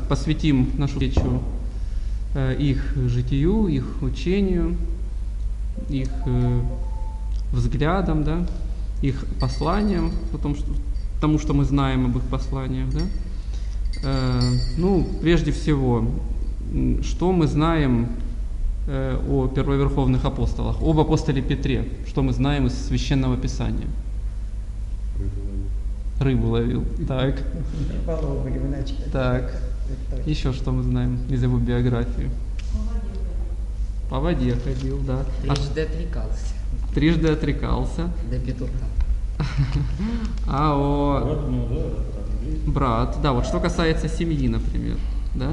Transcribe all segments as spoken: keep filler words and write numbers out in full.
посвятим нашу речь их житию, их учению, их взглядам, да, их посланиям, потому что, тому, что мы знаем об их посланиях. Да. Ну, прежде всего, что мы знаем о первоверховных апостолах, об апостоле Петре, что мы знаем из Священного Писания? Рыбу ловил. Так. Так. Еще что мы знаем из его биографии? По воде ходил, да. Трижды отрекался. Трижды отрекался. До петуха. А о... Брат, да, вот что касается семьи, например, да?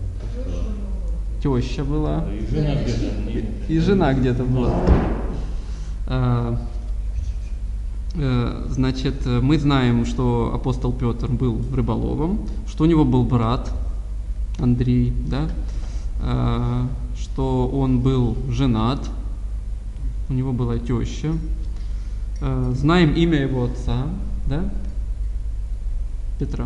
Теща была. И жена где-то. И жена где-то была. А, значит, мы знаем, что апостол Петр был рыболовом, что у него был брат Андрей, да? А, что он был женат, у него была теща. А, знаем имя его отца, да? Петра.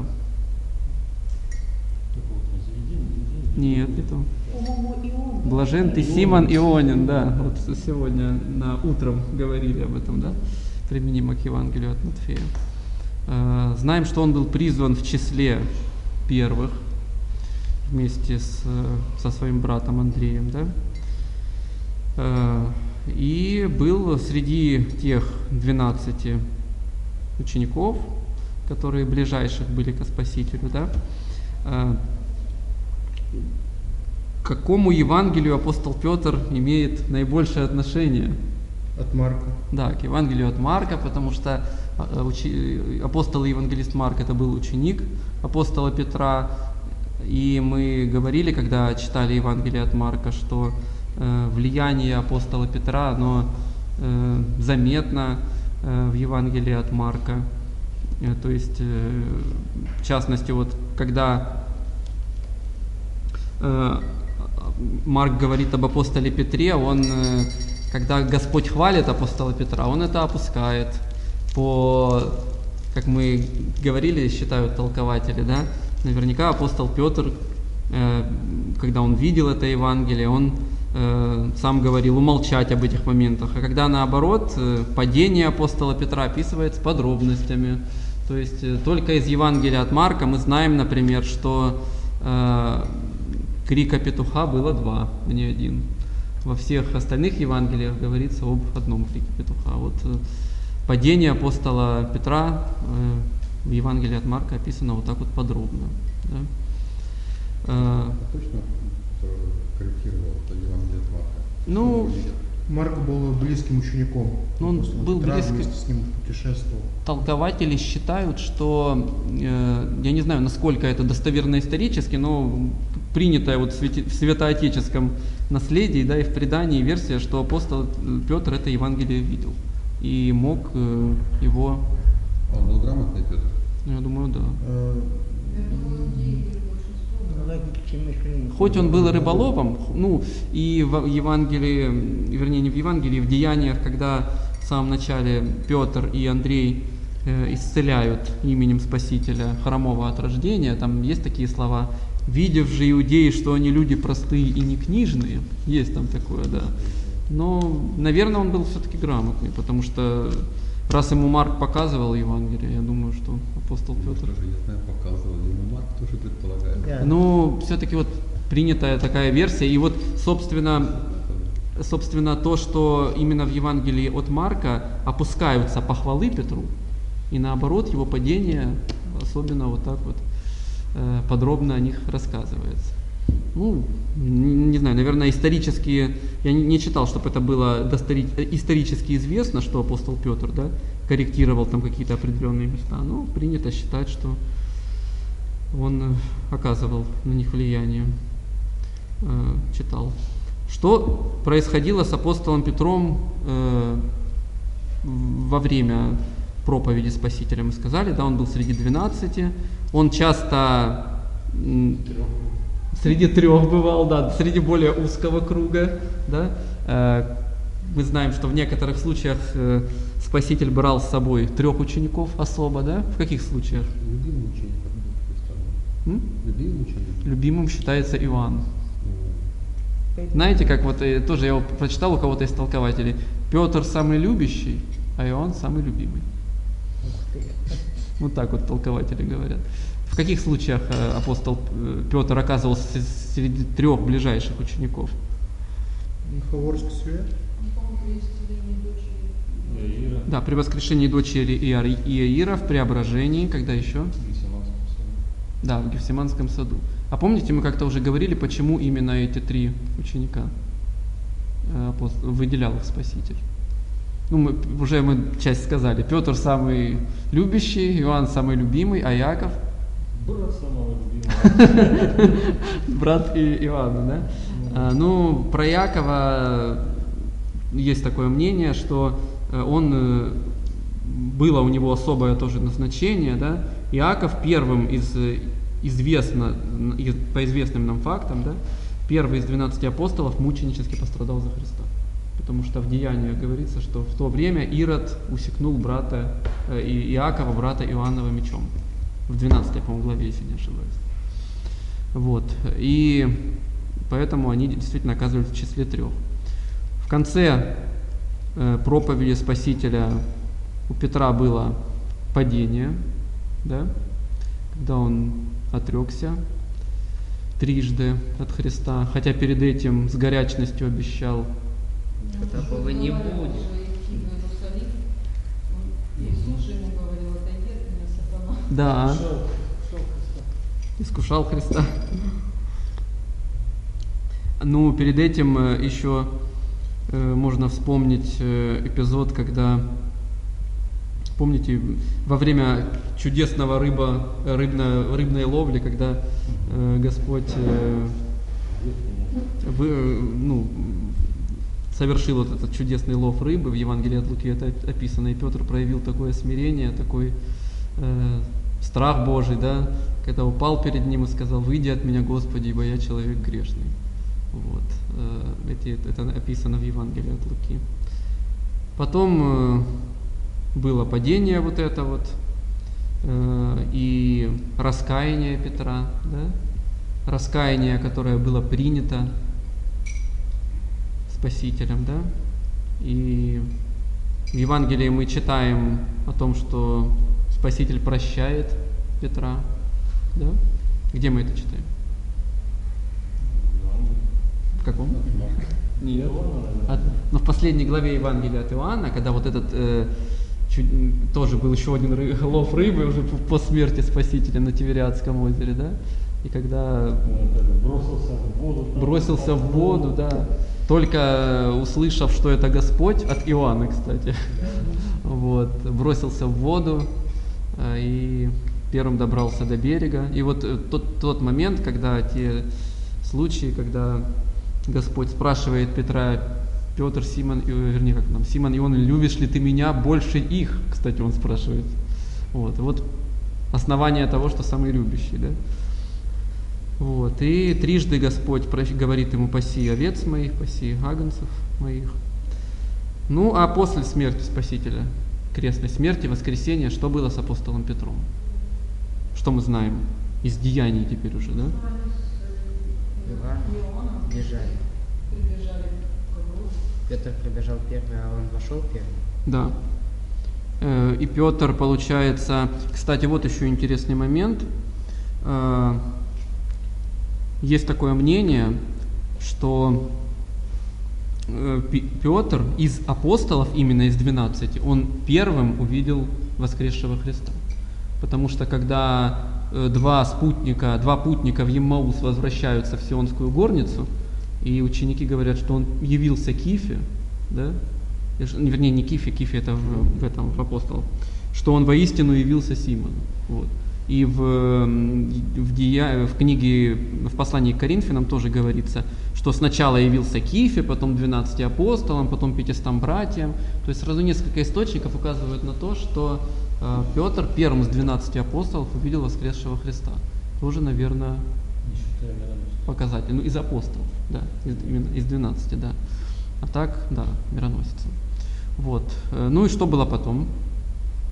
Нет, не то. Блажен ты Симон Ионин, да. Вот сегодня на утром говорили об этом, да, применимо к Евангелию от Матфея. А, знаем, что он был призван в числе первых вместе с, со своим братом Андреем, да. А, и был среди тех двенадцати учеников, которые ближайших были ко Спасителю, да. А, к какому Евангелию апостол Петр имеет наибольшее отношение? От Марка. Да, к Евангелию от Марка, потому что апостол и евангелист Марк это был ученик апостола Петра, и мы говорили, когда читали Евангелие от Марка, что э, влияние апостола Петра, оно э, заметно э, в Евангелии от Марка. Э, то есть, э, в частности, вот когда э, Марк говорит об апостоле Петре, он, когда Господь хвалит апостола Петра, он это опускает по, как мы говорили, считают толкователи, да, наверняка апостол Петр, когда он видел это Евангелие, он сам говорил умолчать об этих моментах, а когда наоборот, падение апостола Петра описывает с подробностями, то есть только из Евангелия от Марка мы знаем, например, что крика петуха было два, а не один. Во всех остальных Евангелиях говорится об одном крике петуха. Вот э, падение апостола Петра э, в Евангелии от Марка описано вот так вот подробно. Да? Э, Точно корректировал это Евангелие от Марка? Ну, Марк был близким учеником. Ну, он был Петра, близким. вместе с ним путешествовал. Толкователи считают, что, э, я не знаю, насколько это достоверно исторически, но принятая вот в святи- в святоотеческом наследии, да, и в предании версия, что апостол Петр это Евангелие видел и мог э, его... Он был грамотный, Петр? Я думаю, да. Э, Хоть он был рыболовом, ну и в Евангелии, вернее не в Евангелии, в Деяниях, когда в самом начале Петр и Андрей э, исцеляют именем Спасителя хромого от рождения, там есть такие слова: «Видев же иудеи, что они люди простые и не книжные», есть там такое, да. Но, наверное, он был все-таки грамотный, потому что раз ему Марк показывал Евангелие, я думаю, что апостол Петр... Тоже, я знаю, показывал, ему Марк тоже предполагает. Yeah. Ну, все-таки вот принятая такая версия, и вот, собственно, собственно, то, что именно в Евангелии от Марка опускаются похвалы Петру, и наоборот, его падение, особенно вот так вот э, подробно о них рассказывается. Ну, не, не знаю, наверное, исторически, я не, не читал, чтобы это было достори, исторически известно, что апостол Петр, да, корректировал там какие-то определенные места, но принято считать, что он оказывал на них влияние, э, читал. Что происходило с апостолом Петром э, во время проповеди Спасителя, мы сказали, да, он был среди двенадцати, он часто м, среди трех бывал, да, среди более узкого круга, да. Э, мы знаем, что в некоторых случаях э, Спаситель брал с собой трех учеников особо, да, в каких случаях? Любимый ученик М? Любимый ученик? Любимым считается Иоанн. Ну, Знаете, как вот э, тоже я вот прочитал у кого-то из толкователей, Петр самый любящий, а Иоанн самый любимый. Вот так вот толкователи говорят. В каких случаях э, апостол э, Петр оказывался с- среди трех ближайших учеников? Фаворский свет. Да, при воскрешении дочери Иари- Иаира, в преображении, когда еще? Да, в Гефсиманском саду. А помните, мы как-то уже говорили, почему именно эти три ученика э, апост- выделял их Спаситель? Ну, мы, уже мы часть сказали. Петр самый любящий, Иоанн самый любимый, а Иаков? Брат самого любимого. Брат и Иоанна, да? А, ну, про Иакова есть такое мнение, что э, он, э, было у него особое тоже назначение, да? Иаков первым из э, известно, из- по известным нам фактам, да, первый из двенадцати апостолов мученически пострадал за Христа. Потому что в Деяниях говорится, что в то время Ирод усекнул брата э, И- Иакова, брата Иоаннова мечом. В двенадцатой, по-моему, главе, если не ошибаюсь. Вот. И поэтому они действительно оказываются в числе трех. В конце э, проповеди Спасителя у Петра было падение, да, когда он отрекся трижды от Христа, хотя перед этим с горячностью обещал. Такого не будет. Иисус же ему говорил, отойди от меня, сатана. Да, Шел, шел Христа. искушал Христа. Ну, перед этим э, еще э, можно вспомнить э, эпизод, когда, помните, во время чудесного рыба, рыбно, рыбной ловли, когда э, Господь э, вы, э, ну, совершил вот этот чудесный лов рыбы, в Евангелии от Луки это описано, и Петр проявил такое смирение, такой э, страх Божий, да, когда упал перед ним и сказал: «Выйди от меня, Господи, ибо я человек грешный». Вот. э, Эти, это описано в Евангелии от Луки. Потом э, было падение вот это вот, э, и раскаяние Петра, да? Раскаяние, которое было принято Спасителем, да? И в Евангелии мы читаем о том, что Спаситель прощает Петра, да? Где мы это читаем? В каком? Нет. От- но в последней главе Евангелия от Иоанна, когда вот этот э, чуть- м, тоже был еще один ры- лов рыбы уже по, по смерти Спасителя на Тивериадском озере, да? И когда Бросился в воду. там, бросился в воду, да, только услышав, что это Господь, от Иоанна, кстати, вот, бросился в воду э, и первым добрался до берега. И вот э, тот, тот момент, когда те случаи, когда Господь спрашивает Петра: Петр, Симон, и- вернее, как нам, Симон, Ион, любишь ли ты меня больше их? Кстати, он спрашивает. Вот, вот основание того, что самый любящий, да? Вот, и трижды Господь прощ- говорит ему: паси овец моих, паси агнцев моих. Ну, а после смерти Спасителя, крестной смерти, воскресения, что было с апостолом Петром? Что мы знаем из деяний теперь уже, да? Иоанн бежали. Прибежали к ковру. Петр прибежал первый, а он вошел первый. Да. Э, И Петр, получается, кстати, вот еще интересный момент. Э, Есть такое мнение, что э, Пи- Петр из апостолов, именно из двенадцати, он первым увидел воскресшего Христа. Потому что когда э, два спутника, два путника в Еммаус возвращаются в Сионскую горницу, и ученики говорят, что он явился Кифе, да? И ш- Вернее, не Кифе, Кифе это в, в этом, в апостолов, что он воистину явился Симону. Вот. И в, м, в, дея- в книге, в послании к Коринфянам тоже говорится, что сначала явился Кифе, потом двенадцати апостолам, потом пятистам братьям. То есть сразу несколько источников указывают на то, что э, Петр первым из двенадцати апостолов увидел воскресшего Христа. Тоже, наверное, Не считая мироносца. показатель. Ну, из апостолов, да, из, именно из двенадцати, да. А так, да, мироносец. Вот. Э, Ну и что было потом?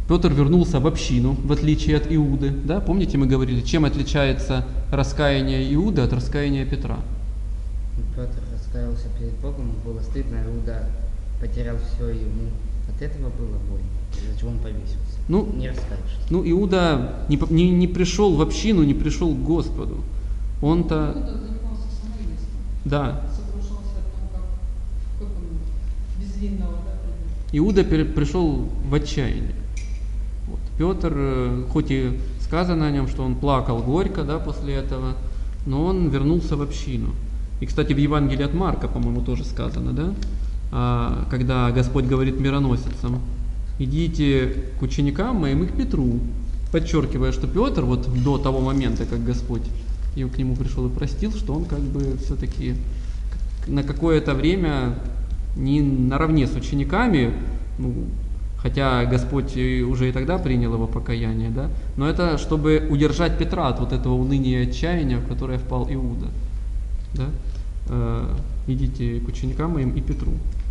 Петр вернулся в общину, в отличие от Иуды. Да? Помните, мы говорили, чем отличается раскаяние Иуды от раскаяния Петра? Петр раскаялся перед Богом, ему было стыдно, Иуда потерял все, ему от этого было больно, из-за чего он повесился. Ну, Не раскаявшись. Ну, Иуда не, по- не, не пришел в общину, не пришел к Господу. Он-то, Иуда занимался самоедством. да, Сокрушался о том, как, как он безвинного, да, предмета. Иуда пере- пришел в отчаяние. Вот. Петр, э, хоть и сказано о нем, что он плакал горько, да, после этого, но он вернулся в общину. И, кстати, в Евангелии от Марка, по-моему, тоже сказано, да, а, когда Господь говорит мироносицам: идите к ученикам моим и к Петру, подчеркивая, что Петр вот до того момента, как Господь и к нему пришел и простил, что он как бы все-таки на какое-то время не наравне с учениками, ну, хотя Господь и уже и тогда принял его покаяние, да, но это чтобы удержать Петра от вот этого уныния и отчаяния, в которое впал Иуда. Да? Э, идите к ученикам моим и Петру.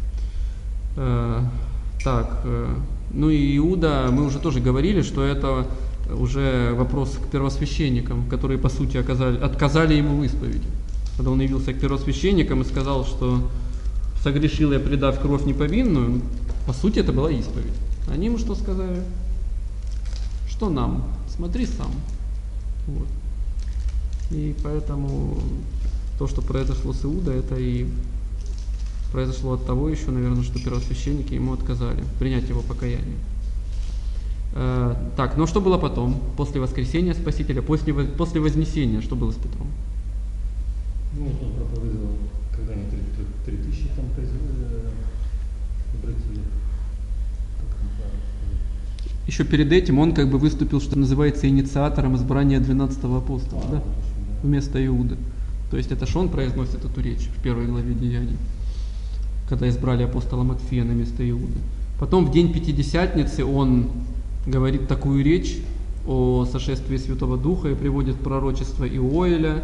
Э, так, э, ну и Иуда, мы уже тоже говорили, что это уже вопрос к первосвященникам, которые по сути оказали, отказали ему в исповеди. Когда он явился к первосвященникам и сказал, что согрешил я, предав кровь неповинную, по сути это была исповедь. Они ему что сказали? Что нам? Смотри сам. Вот. И поэтому то, что произошло с Иудой, это и произошло от того еще, наверное, что первосвященники ему отказали принять его покаяние. Э, так, но что было потом, после воскресения Спасителя, после, во- после вознесения, что было с Петром? Ну, вот он проповедовал, когда они три, три, три тысячи там произвели, обратили. Как там правильно? Еще перед этим он как бы выступил, что называется, инициатором избрания двенадцатого апостола, А, да? точно, да. Вместо Иуды. То есть это ж он произносит эту речь в первой главе Деяний, когда избрали апостола Матфея на место Иуды. Потом в день Пятидесятницы он говорит такую речь о сошествии Святого Духа и приводит пророчество Иоэля,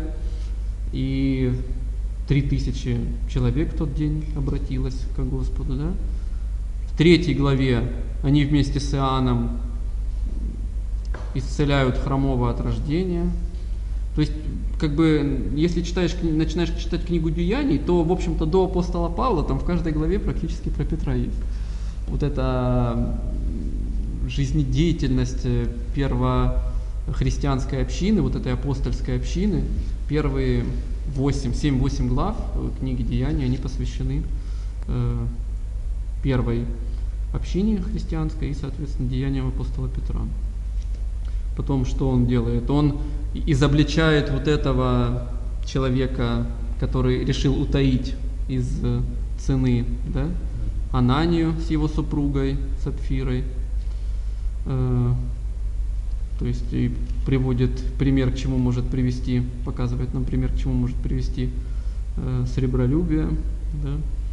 и три тысячи человек в тот день обратилось к Господу. Да? В третьей главе они вместе с Иоанном исцеляют хромого от рождения. То есть, как бы, если читаешь, кни- начинаешь читать книгу Деяний, то, в общем-то, до апостола Павла там в каждой главе практически про Петра есть. Вот эта жизнедеятельность э, первохристианской общины, вот этой апостольской общины, первые восемь, семь-восемь глав э, книги Деяний, они посвящены э, первой общине христианской и, соответственно, деяниям апостола Петра. Потом, что он делает? Он изобличает вот этого человека, который решил утаить из э, цены, да, Ананию с его супругой Сапфирой. Э, то есть и приводит пример, к чему может привести, показывает нам пример, к чему может привести э, сребролюбие. Да.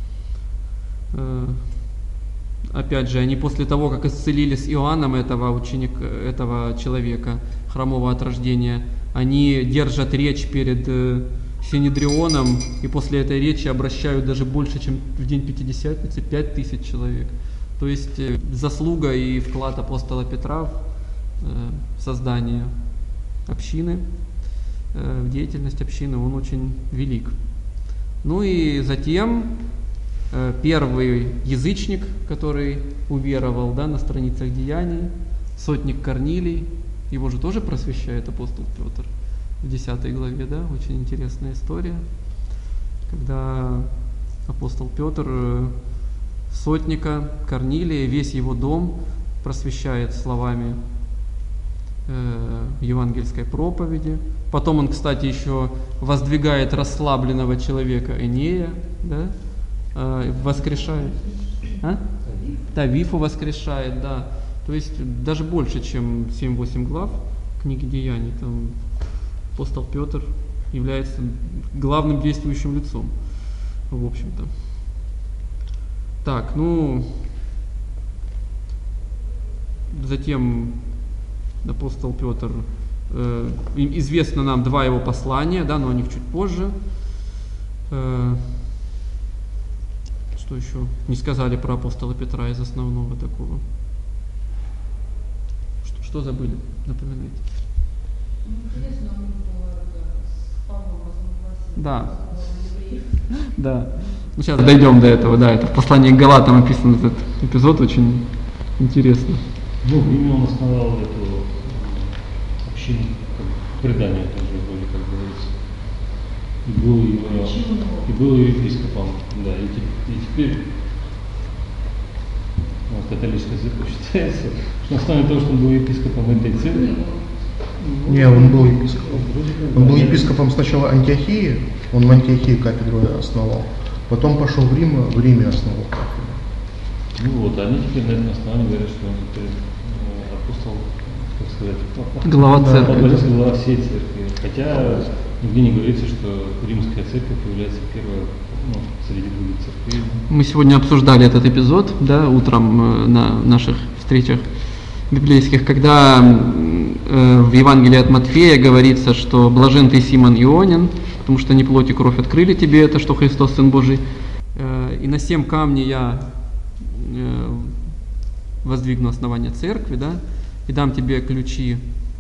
Э, Опять же, они после того, как исцелили с Иоанном этого ученика, этого человека, хромого от рождения, они держат речь перед э, Синедрионом, и после этой речи обращают даже больше, чем в день Пятидесятницы, пять тысяч человек. То есть э, заслуга и вклад апостола Петра в э, создание общины, э, в деятельность общины, он очень велик. Ну и затем первый язычник, который уверовал, да, на страницах Деяний, сотник Корнилий, его же тоже просвещает апостол Петр в десятой главе, да, очень интересная история, когда апостол Петр сотника Корнилия, весь его дом просвещает словами э, евангельской проповеди. Потом он, кстати, еще воздвигает расслабленного человека Энея, да, воскрешает. А? Тавифу воскрешает, да. То есть даже больше, чем семь-восемь глав книги Деяний. Там апостол Петр является главным действующим лицом, в общем-то. Так, ну, затем апостол Петр, э, известно нам два его послания, да, но о них чуть позже. Э, Что еще не сказали про апостола Петра из основного такого? Что забыли? Напоминайте. Ну, интересно, у них было это, с Павлом в восьмом классе. Да. разговор евреев. Да. Ну, сейчас дойдем до этого, да, это в послании к Галатам описан этот эпизод, очень интересно. Ну, именно он основал эту э, общину, как предание тоже были, как говорится. И был его, и был ее епископом, да, и, те- и теперь вот, католическая церковь считается, что на основе того, что он был епископом этой церкви. Не, он был епископом. Вроде как, Он был да, епископом сначала Антиохии, он в Антиохии кафедру основал. Потом пошел в Рим, в Риме основал кафедру. Ну вот, они теперь на этом основании говорят, что он теперь э, апостол, как сказать, Глава Да, церкви. апостол, глава всей церкви. Хотя нигде не говорится, что римская церковь является первой, ну, среди других церквей. Мы сегодня обсуждали этот эпизод, да, утром э, на наших встречах библейских, когда э, в Евангелии от Матфея говорится, что блажен ты, Симон Ионин, потому что не плоть и кровь открыли тебе это, что Христос Сын Божий. Э, и на семь камней я э, воздвигну основание церкви, да, и дам тебе ключи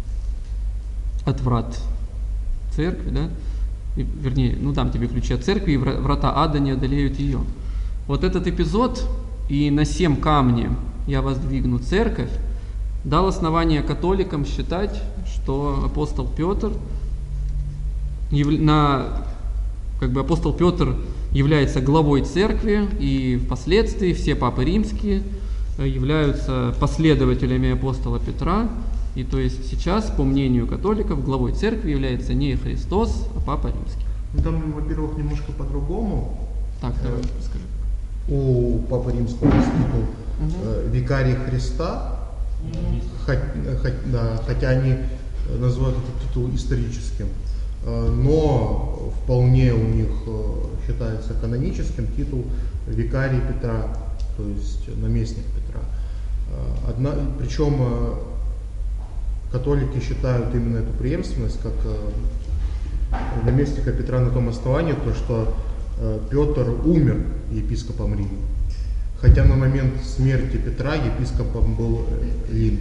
от врат церкви, да, и, вернее, ну дам тебе ключи от церкви, и вра- врата ада не одолеют ее. Вот этот эпизод, и на семь камней я воздвигну церковь, дал основание католикам считать, что апостол Петр, яв- на, как бы апостол Петр является главой церкви, и впоследствии все папы римские э, являются последователями апостола Петра. И то есть сейчас, по мнению католиков, главой церкви является не Христос, а Папа Римский. Ну, там, во-первых, немножко по-другому. Так, давай, Э, расскажи. У Папы Римского есть титул э, «Викарий Христа», хоть- э, хоть- да, хотя они э, называют этот титул историческим, э, но вполне у них э, считается каноническим титул «Викарий Петра», то есть наместник Петра. Э, Одна, причем э, католики считают именно эту преемственность как э, наместника Петра на том основании, то, что э, Петр умер епископом Рима. Хотя на момент смерти Петра епископом был э, Лин.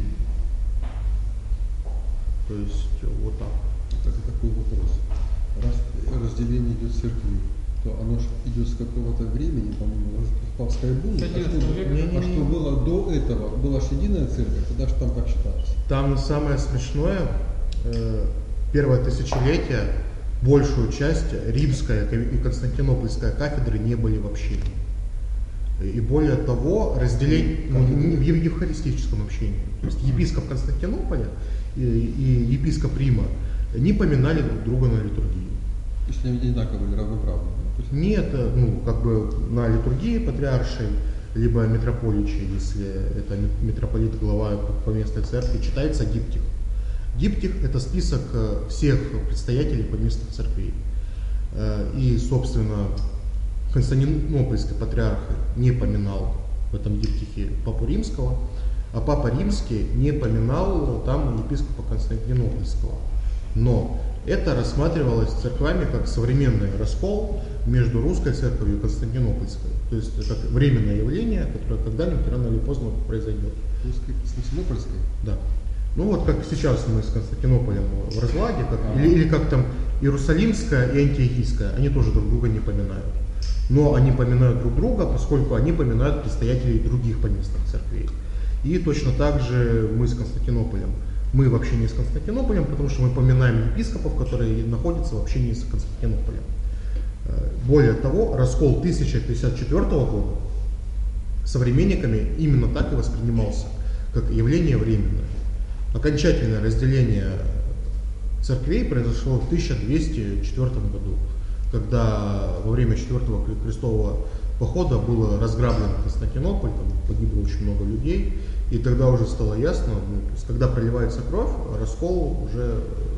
То есть э, вот так. Так, такой вопрос. Раз разделение идет церкви, то оно же идет с какого-то времени, по-моему, папская булла. С А что, одиннадцатого века. а что было до этого? Была же единая церковь, тогда же там как считалось? Там самое смешное, э, первое тысячелетие, большую часть римская и константинопольская кафедры не были в общении. И более того, разделение ну, не в евхаристическом общении. То есть епископ Константинополя и, и епископ Рима не поминали друг друга на литургии. То есть они одинаково были, равноправны. То есть Нет, э, ну, как бы на литургии патриаршей, либо митрополичей, если это ми- митрополит, глава поместной церкви, читается диптих. Диптих – это список э, всех предстоятелей поместных церквей. Э, И, собственно, Константинопольский патриарх не поминал в этом диптихе Папу Римского, а Папа Римский не поминал там епископа Константинопольского. Но это рассматривалось церквами как современный раскол между русской церковью и константинопольской. То есть это временное явление, которое когда-нибудь рано или поздно произойдет. русской, константинопольской. Да. Ну вот как сейчас мы с Константинополем в разладе, как, Ага. или, или как там Иерусалимская и Антиохийская, они тоже друг друга не поминают. Но они поминают друг друга, поскольку они поминают предстоятелей других поместных церквей. И точно так же мы с Константинополем. Мы в общении с Константинополем, потому что мы поминаем епископов, которые находятся в общении с Константинополем. Э, Более того, раскол тысяча пятьдесят четвёртого года современниками именно так и воспринимался, как явление временное. Окончательное разделение церквей произошло в тысяча двести четвёртом году, когда во время четвертого крестового похода был разграблен Константинополь, там погибло очень много людей, и тогда уже стало ясно, ну, то есть, когда проливается кровь, раскол уже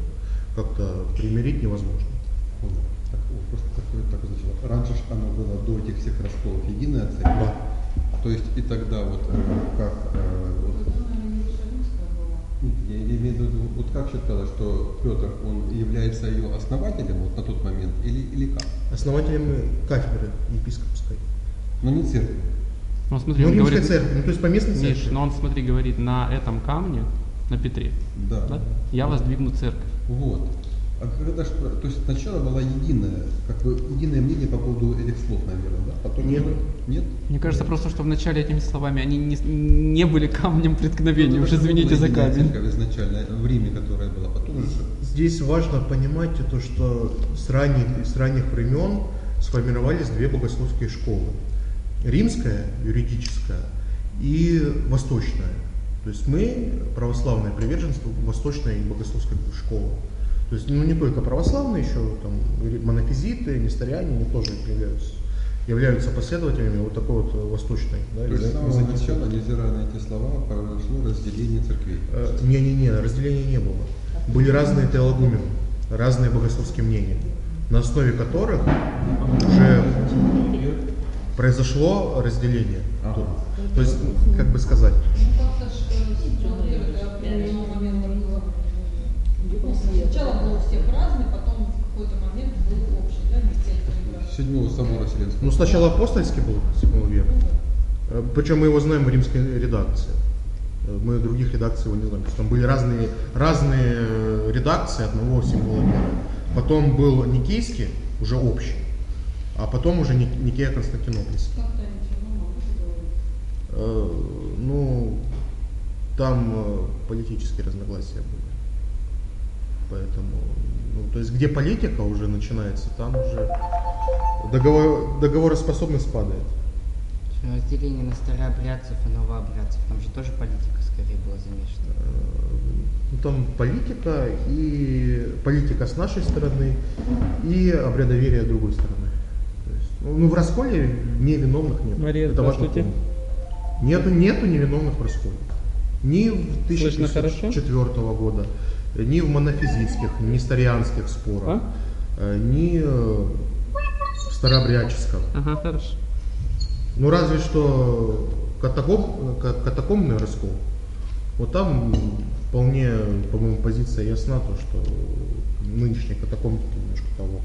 как-то примирить невозможно. Понял. Так, вопрос такой, так, значит, раньше ж оно было до этих всех расколов единая церковь. Да. То есть и тогда вот э, как э, вот, Это, наверное, Иерусалимская была. нет, я имею в виду, вот как считалось, что Петр, он является ее основателем вот на тот момент или, или как? Основателем кафедры епископской. Но не церкви. Ну, смотри, Ну, он римской говорит, церкви, ну то есть поместной Миш, церкви. но он, смотри, говорит, на этом камне на Петре. Да. Да? Я воздвигну церковь. Вот. А когда ж, то есть сначала была единая, как бы единое мнение по поводу этих слов, наверное, да? Потом Нет. уже- Нет? Мне кажется, просто что вначале этими словами они не, не были камнем преткновения. Ну, Уж это же извините была за единая камень. церковь изначально, в Риме, которая была, потом уже. Здесь важно понимать то, что с ранних, с ранних времен сформировались две богословские школы. Римская, юридическая, и восточная. То есть мы, православное приверженство, восточной богословской школы. То есть ну, не только православные, еще там монофизиты, несториане, они тоже являются, являются последователями вот такой вот восточной. Да, То есть с виза- самого византийской. начала, невзирая на эти слова, произошло разделение церквей. Э, Не-не-не, разделения не было. Были разные теологумены, разные богословские мнения, на основе которых уже произошло разделение. Ага. То есть, как бы сказать, Ну, как-то ж, э, символ веры, это определенного момента было. Ну, сначала было у всех разный, потом в какой-то момент был общий, да, не все это выбрали. Седьмого собора Вселенского. ну сначала апостольский был символ веры, Э, причем мы его знаем в римской редакции. Э, Мы других редакций его не знаем. То есть там были разные, разные э, редакции одного символа веры. Потом был Никейский, уже общий, а потом уже Ник- Никея Константинопольский. Как-то они все равно могут говорить. Э, Ну, там э, политические разногласия были. Поэтому, ну, то есть где политика уже начинается, там уже договор, договороспособность падает. Разделение на старообрядцев и новообрядцев, там же тоже политика скорее была замешана. Э, Ну, там политика и политика с нашей стороны и обрядоверие с другой стороны. То есть, ну, ну, в расколе невиновных нет. Мария, Это важно здравствуйте. помнить. Нету, нету невиновных в расколе. Ни в тысяча Слышно хорошо? девятьсот четвёртого года, ни в монофизитских, ни сторианских спорах, А? э, ни э, в старообрядческом. Ага, хорошо. Ну разве что катаком, ка- катакомный раскол. Вот там вполне, по-моему, позиция ясна, то, что нынешние катакомбы немножко того.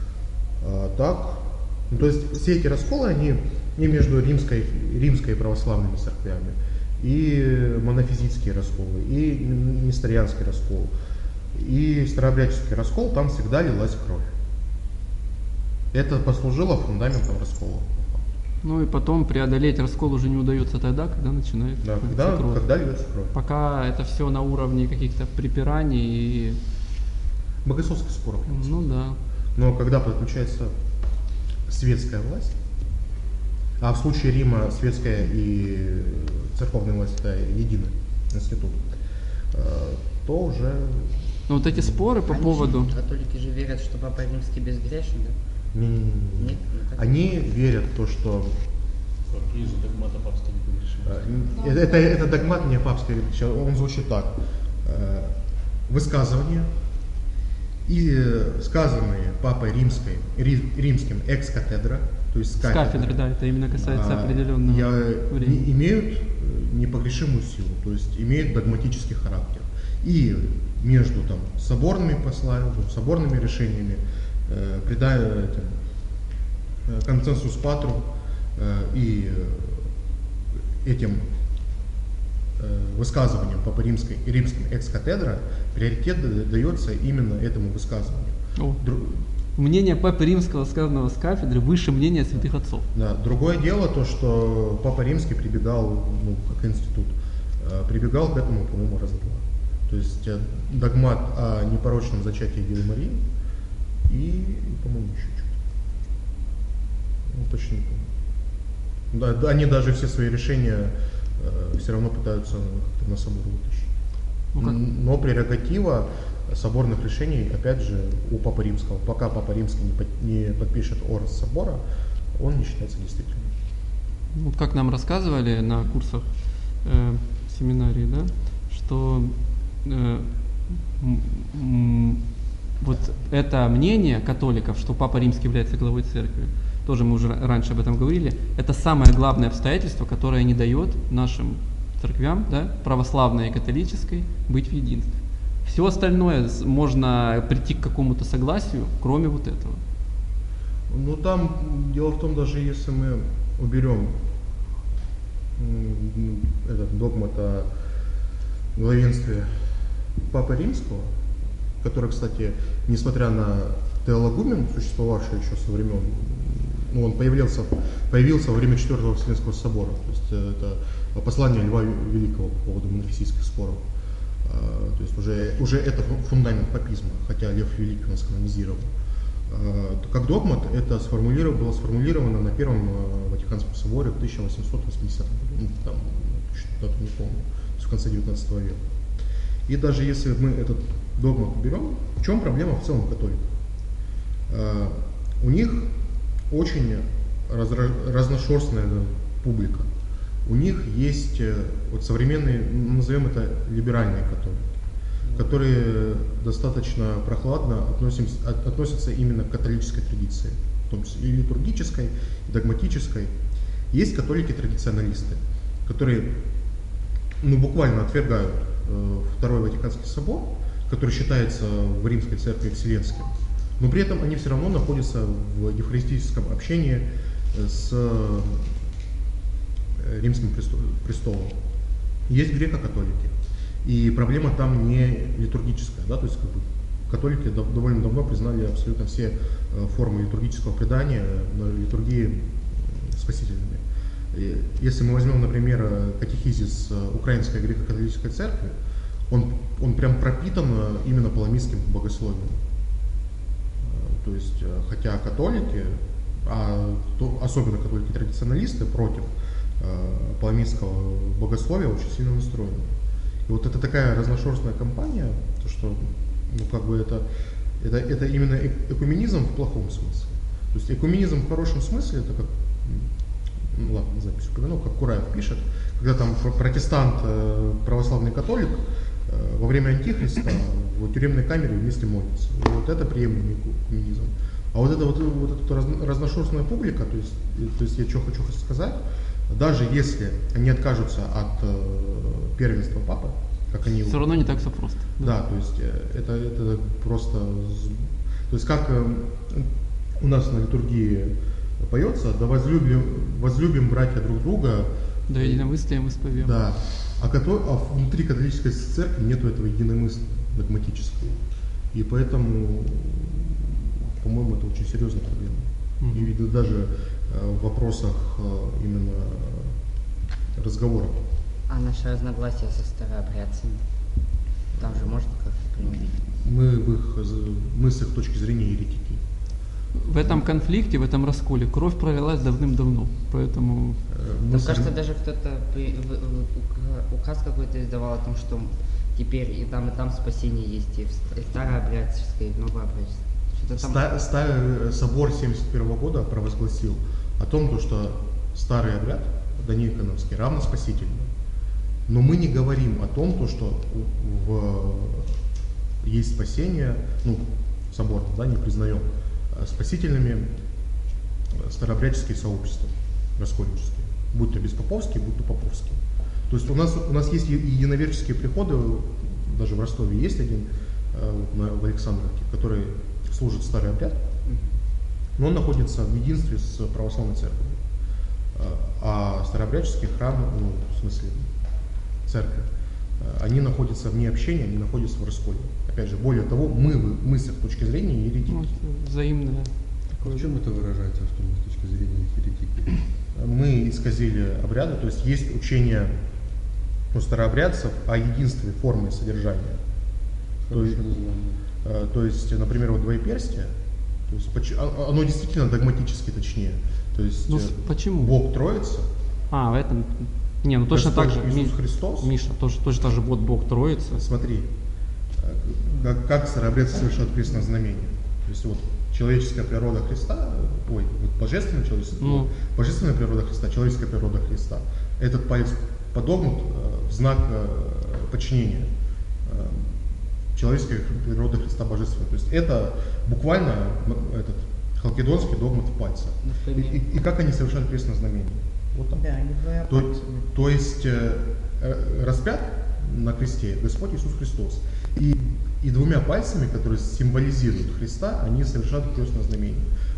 А так, ну, то есть все эти расколы, они не между римской, римской и православными церквями, и монофизитские расколы, и несторианский раскол, и старообрядческий раскол, там всегда лилась кровь. Это послужило фундаментом раскола. Ну и потом преодолеть раскол уже не удается тогда, когда начинает Да, литься когда, кровь. когда льется кровь. Пока это все на уровне каких-то припираний и... Богословских споров. Ну да. Но когда подключается светская власть, а в случае Рима светская и церковная власть это единый институт, э, то уже Но вот эти споры по Они поводу... же, католики же верят, что Папа Римский безгрешен, да? не, не, не, не. Нет, не так. Они верят в то, что Какие же догматы папства не погрешили? э, это, это догмат не папский, он звучит так. Э, Высказывания и э, сказанные Папой Римской, Ри- римским экс-катедра, то есть с С кафедры, да, это именно касается а, определенного я- времени. не- имеют э, непогрешимую силу, то есть имеют догматический характер. И между там, соборными посланиями, соборными решениями, э, придая этим, э, консенсус патрум э, и э, этим э, высказыванием Папы Римской и римским экс-катедра приоритет да- дается именно этому высказыванию. О, Дру- мнение Папы Римского, сказанного с кафедры, выше мнения святых отцов. Да. Другое дело то, что Папа Римский прибегал, ну, как институт, э, прибегал к этому, по-моему, раза два. То есть э, догмат о непорочном зачатии Девы Марии и, по-моему, еще что-то. Ну, точно не помню. Да, да, они даже все свои решения э, все равно пытаются как-то на собор вытащить. Ну, как? Н- Но прерогатива соборных решений, опять же, у Папы Римского. Пока Папа Римский не, под- не подпишет орос собора, он не считается действительным. Вот как нам рассказывали на курсах э, семинарии, да, что э, м- м, вот это мнение католиков, что Папа Римский является главой церкви, тоже мы уже раньше об этом говорили, это самое главное обстоятельство, которое не дает нашим церквям, да, православной и католической, быть в единстве. Все остальное с- можно прийти к какому-то согласию, кроме вот этого. Ну там дело в том, даже если мы уберем м, этот догмат о главенстве Папы Римского, который, кстати, несмотря на теологумен, существовавший еще со времен, ну, он появился, появился во время Четвертого Вселенского собора, то есть это послание Льва Великого по поводу монофизических споров. То есть уже, уже это фундамент папизма, хотя Лев Великий нас канонизировал. Как догмат это сформулировано, было сформулировано на Первом Ватиканском соборе в тысяча восемьсот восьмидесятом году, ну, там, дату не помню, то есть в конце девятнадцатого века. И даже если мы этот догмат уберем, в чем проблема в целом католиков? У них очень разношерстная публика. У них есть вот современные, назовем это либеральные католики, которые достаточно прохладно относимся, относятся именно к католической традиции, в том числе и литургической, и догматической. Есть католики-традиционалисты, которые ну, буквально отвергают э, Второй Ватиканский собор, который считается в Римской Церкви вселенским, но при этом они все равно находятся в евхаристическом общении с Римским престолом. Есть греко-католики, и проблема там не литургическая, да, то есть как бы, католики довольно давно признали абсолютно все формы литургического предания на литургии спасительными. И если мы возьмем, например, катехизис Украинской греко-католической церкви, он, он прям пропитан именно паламистским богословием. То есть, хотя католики, а то, особенно католики-традиционалисты, против э, паламистского богословия очень сильно настроены. И вот это такая разношерстная компания, то что ну, как бы это, это, это именно экуменизм в плохом смысле. То есть экуменизм в хорошем смысле, это как, ну ладно, запись упомянул, как Кураев пишет, когда там протестант, э, православный католик э, во время антихриста в тюремной камере вместе молятся. И вот это приемлемый экуменизм. А вот эта вот, вот эта разношерстная публика, то есть, то есть я что хочу сказать, даже если они откажутся от э, первенства папы, как они... Все равно не так все просто. Да, то есть это, это просто... То есть как э, у нас на литургии поется, да возлюбим, возлюбим братья друг друга. Да единомыслием исповем. Да. А, кото, а внутри католической церкви нету этого единомыслия догматического. И поэтому, по-моему, это очень серьезная проблема. Mm-hmm. И видно даже э, в вопросах э, именно разговора. А наше разногласие со старообрядцами, там же можно как-то примирить? Мы в их, мы с их точки зрения еретики. В этом конфликте, в этом расколе кровь пролилась давным-давно, поэтому... Мне кажется, даже кто-то при, в, в, указ какой-то издавал о том, что теперь и там, и там спасение есть, и в старообрядческой, и в новообрядческой. Ста, ста, собор семьдесят первого года провозгласил о том, что старый обряд, Даниил-Каневский, равно спасительный. Но мы не говорим о том, что в, есть спасение, ну, собор, да, не признаем спасительными старообрядческие сообщества раскольнические, будь то беспоповские, будь то поповские. То есть у нас, у нас есть единоверческие приходы, даже в Ростове есть один, в Александровке, который служит старый обряд, но он находится в единстве с православной церковью. А старообрядческие храмы, ну, в смысле церковь, они находятся вне общения, они находятся в расколе. Опять же, более того, мы, мы с их точки зрения еретики. Ну, взаимное. А в чем это выражается, что мы с точки зрения еретики? Мы исказили обряды, то есть есть учение у старообрядцев о единстве формы и содержания. То есть, то есть, например, вот двоеперстие, то есть, оно действительно догматически точнее. То есть, ну, почему? Бог Троица. А, в этом. Не, ну точно так же. Иисус Христос. Миша, тоже, точно так же вот Бог Троица. Смотри, как, как старообрядцы совершают крестное знамение. То есть вот человеческая природа Христа, ой, вот божественная, ну. божественная природа Христа, человеческая природа Христа. Этот палец подогнут в знак подчинения человеческой природы Христа божественной. То есть это буквально этот халкидонский догмат в пальце. И, и, и как они совершают крестное знамение? Вот там. Да, то, то есть э, распят на кресте Господь Иисус Христос. И, и двумя пальцами, которые символизируют Христа, они совершают крестное знамение.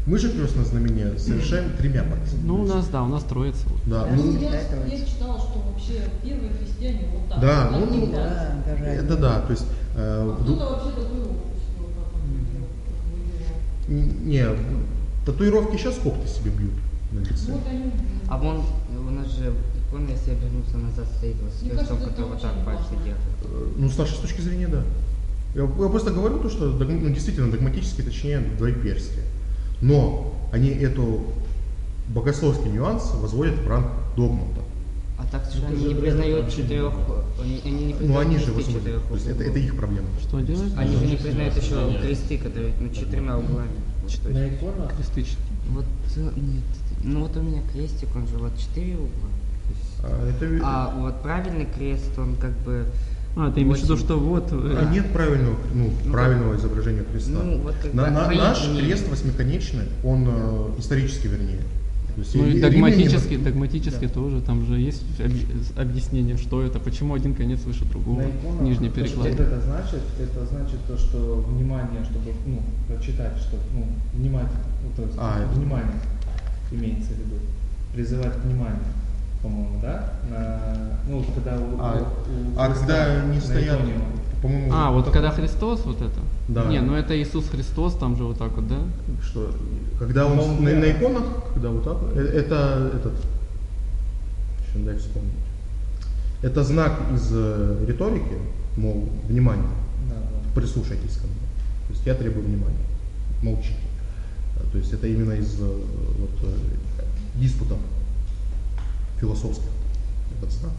Мы же крестное знамение совершаем тремя пальцами. Ну, у нас, да, у нас троица. Да, Да, ну, Я, это я читала, что вообще первые христиане вот так. Да, вот, ну, одним Да, пальцем. даже это да, то есть э, А вду- кто-то вообще татуировку себе вот так вот выбирал. н- не, татуировки сейчас когти себе бьют на лице. Вот они. А вон, у нас же икона, если обернуться назад, стоит вот с Мне крестом, кажется, это который вот так очень пальцы важно. держит. Э, Ну, с нашей точки зрения, да. Я, я просто говорю то, что догм- ну, действительно догматически, точнее, двоеперстие. Но они эту богословский нюанс возводят в ранг догмата. А так же Это они же не прям признают вообще четырех, не они, они не Ну, признают они же кресты возводят. четырех То есть это, углов. это их проблема. Что делать? Они же не Да. признают еще Да. кресты, которые ну, четырьмя углами. Вот, то есть. На иконах Крестыч. Вот, э, нет, ну вот у меня крестик, он же вот четыре угла. А, это, ви- А вот правильный крест, он как бы... А, ты имеешь в виду, восемь. что вот... э, а нет правильного, ну, Ну, правильного изображения креста. ну, вот как На- бы на- мои наш мнения. крест восьмиконечный, он э, исторически вернее. То есть Ну и ри- догматически, римляне- догматически тоже, там же есть объ- объяснение, что это, почему один конец выше другого, На иконах, нижний то, что переклад. вот это значит, это значит то, что внимание, чтобы ну, прочитать, что ну, внимать, ну, то есть А, это- внимание имеется в виду. Призывать к вниманию, по-моему, да? На, ну, когда у, А, у а Христа когда не на стоят, иконе по-моему... А, вот так- когда Христос вот это? Да. Не, ну это Иисус Христос, там же вот так вот, да? Что, когда он По-моему, на, да. на иконах, когда вот так, э, это этот, сейчас дай вспомнить. Это знак из э, риторики, мол, внимание, Да, да. прислушайтесь ко мне. То есть я требую внимания, молчите. А, То есть это именно из э, вот, э, диспутов философских этот знак.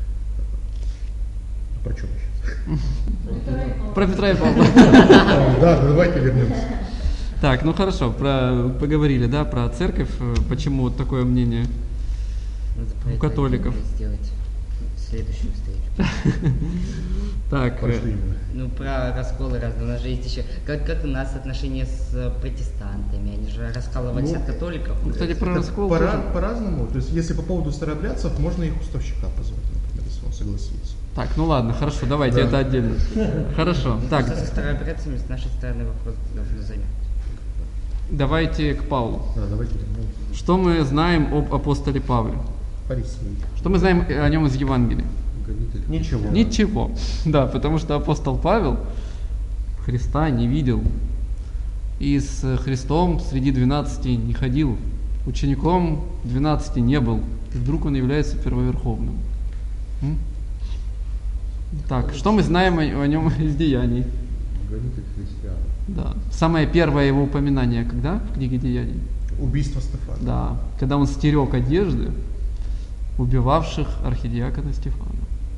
А про что мы сейчас? Про Петра и Павла. Да, давайте вернемся. Так, ну хорошо, про, поговорили, да, про церковь, э, почему вот такое мнение. Надо про У это католиков. отдельно сделать следующую встречу. Так, Про э, что именно? Ну, про расколы разные. У нас же есть еще... Как, как у нас отношения с э, протестантами? Они же раскалывались Ну, от католиков. ну, кстати, про Это раскол пора- тоже. по-разному. То есть, если по поводу старообрядцев, можно их уставщика позвать, например, если он согласится. Так, ну ладно, хорошо, давайте Да. это отдельно. Хорошо, так, Просто со старообрядцами с нашей стороны вопрос должен занять. давайте к Павлу. Да, давайте вернемся. Что мы знаем об апостоле Павле? Фарисеи. Что мы знаем о нем из Евангелия? Гонитель. Ничего. Ничего. Да, потому что апостол Павел Христа не видел. И с Христом среди двенадцати не ходил. Учеником двенадцати не был. И вдруг он является первоверховным. М? Так, что мы знаем о, о нем из Деяний? Гонитель христиан. Да. Самое первое его упоминание когда в книге Деяний? Убийство Стефана. Да, когда он стерег одежды убивавших архидиакона Стефана.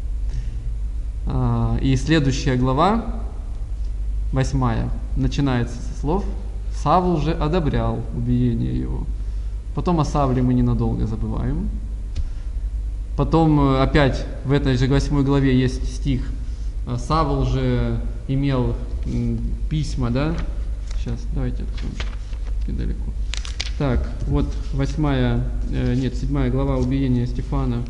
А, И следующая глава, восьмая, начинается со слов «Савл же одобрял убиение его». Потом о Савле мы ненадолго забываем. Потом э, опять в этой же восьмой главе есть стих э, «Савл же имел м, письма», да? Сейчас, давайте откроем недалеко. Так, вот восьмая, э, нет, седьмая глава убиения Стефана.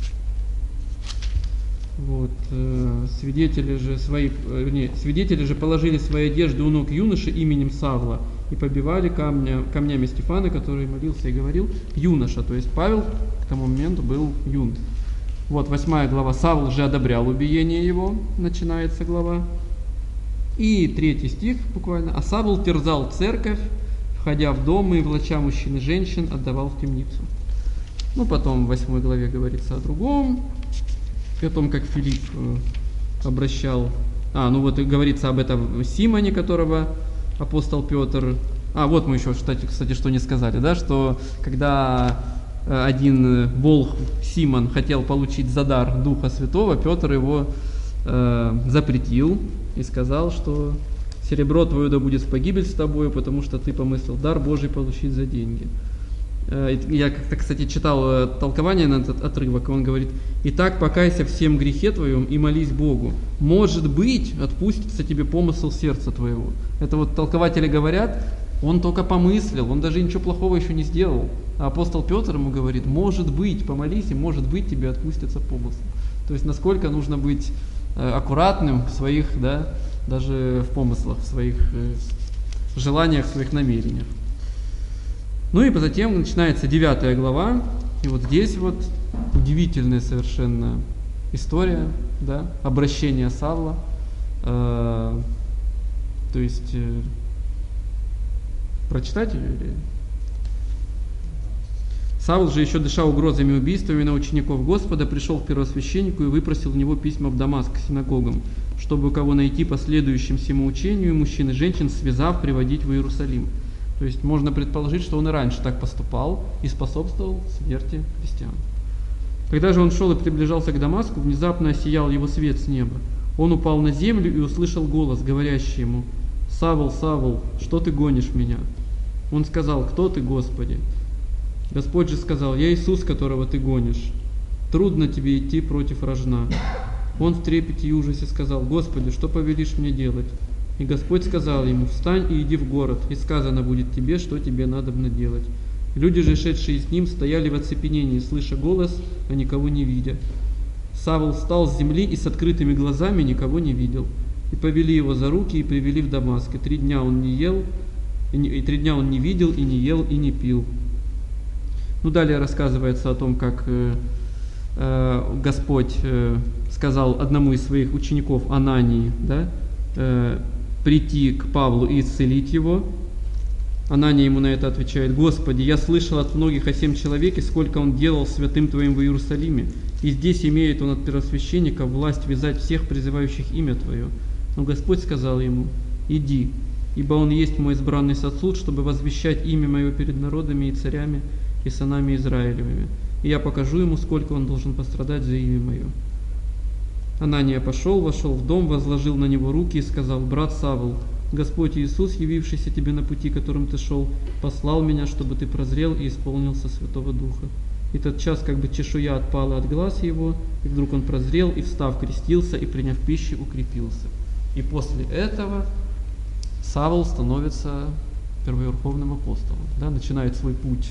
Вот, э, свидетели же свои, э, вернее, свидетели же положили свои одежды у ног юноши именем Савла и побивали камня, камнями Стефана, который молился и говорил юноша, то есть Павел к тому моменту был юн. Вот восьмая глава, Савл же одобрял убиение его, начинается глава. И третий стих буквально, а Савл терзал церковь, входя в дом и влача мужчин и женщин, отдавал в темницу. Ну, потом в восьмой главе говорится о другом, о том, как Филипп э, обращал... А, ну вот и говорится об этом Симоне, которого апостол Петр... А, вот мы еще, кстати, кстати, что не сказали, да, что когда э, один э, волх Симон хотел получить за дар Духа Святого, Петр его э, запретил и сказал, что серебро твое да будет в погибель с тобою, потому что ты помыслил дар Божий получить за деньги. Я как-то, кстати, читал толкование на этот отрывок, и он говорит: «Итак, покайся всем грехе твоем и молись Богу. Может быть, отпустится тебе помысл сердца твоего». Это вот толкователи говорят, он только помыслил, он даже ничего плохого еще не сделал. А апостол Петр ему говорит: может быть, помолись, и может быть тебе отпустится помысл. То есть насколько нужно быть аккуратным в своих, да, даже в помыслах, в своих желаниях, в своих намерениях. Ну и затем начинается девятая глава, и вот здесь вот удивительная совершенно история, да, обращение Савла. Э, то есть, э, прочитать ее или... Савл же, еще дыша угрозами убийствами на учеников Господа, пришел к первосвященнику и выпросил у него письма в Дамаск к синагогам, чтобы у кого найти последующим всему учению мужчин и женщин, связав, приводить в Иерусалим. То есть можно предположить, что он и раньше так поступал и способствовал смерти христиан. Когда же он шел и приближался к Дамаску, внезапно осиял его свет с неба. Он упал на землю и услышал голос, говорящий ему: «Савл, Савл, что ты гонишь меня?» Он сказал: «Кто ты, Господи?» Господь же сказал: «Я Иисус, которого ты гонишь. Трудно тебе идти против рожна». Он в трепете и ужасе сказал: «Господи, что повелишь мне делать?» И Господь сказал ему: «Встань и иди в город, и сказано будет тебе, что тебе надобно делать». Люди же, шедшие с ним, стояли в оцепенении, слыша голос, а никого не видя. Савл встал с земли и с открытыми глазами никого не видел. И повели его за руки и привели в Дамаск. И три дня он не ел, и, не, и три дня он не видел, и не ел, и не пил. Ну, далее рассказывается о том, как э, э, Господь э, сказал одному из своих учеников, Анании, да, э, прийти к Павлу и исцелить его. Анания ему на это отвечает: «Господи, я слышал от многих о сем человеке, сколько он делал святым Твоим в Иерусалиме, и здесь имеет он от первосвященника власть вязать всех, призывающих имя Твое». Но Господь сказал ему: «Иди, ибо он есть мой избранный сосуд, чтобы возвещать имя Мое перед народами и царями и сынами Израилевыми, и я покажу ему, сколько он должен пострадать за имя Мое». Анания пошел, вошел в дом, возложил на него руки и сказал: «Брат Савл, Господь Иисус, явившийся тебе на пути, которым ты шел, послал меня, чтобы ты прозрел и исполнился Святого Духа». И тот час как бы чешуя отпала от глаз его, и вдруг он прозрел, и, встав, крестился, и, приняв пищу, укрепился. И после этого Савл становится первоверховным апостолом, да, начинает свой путь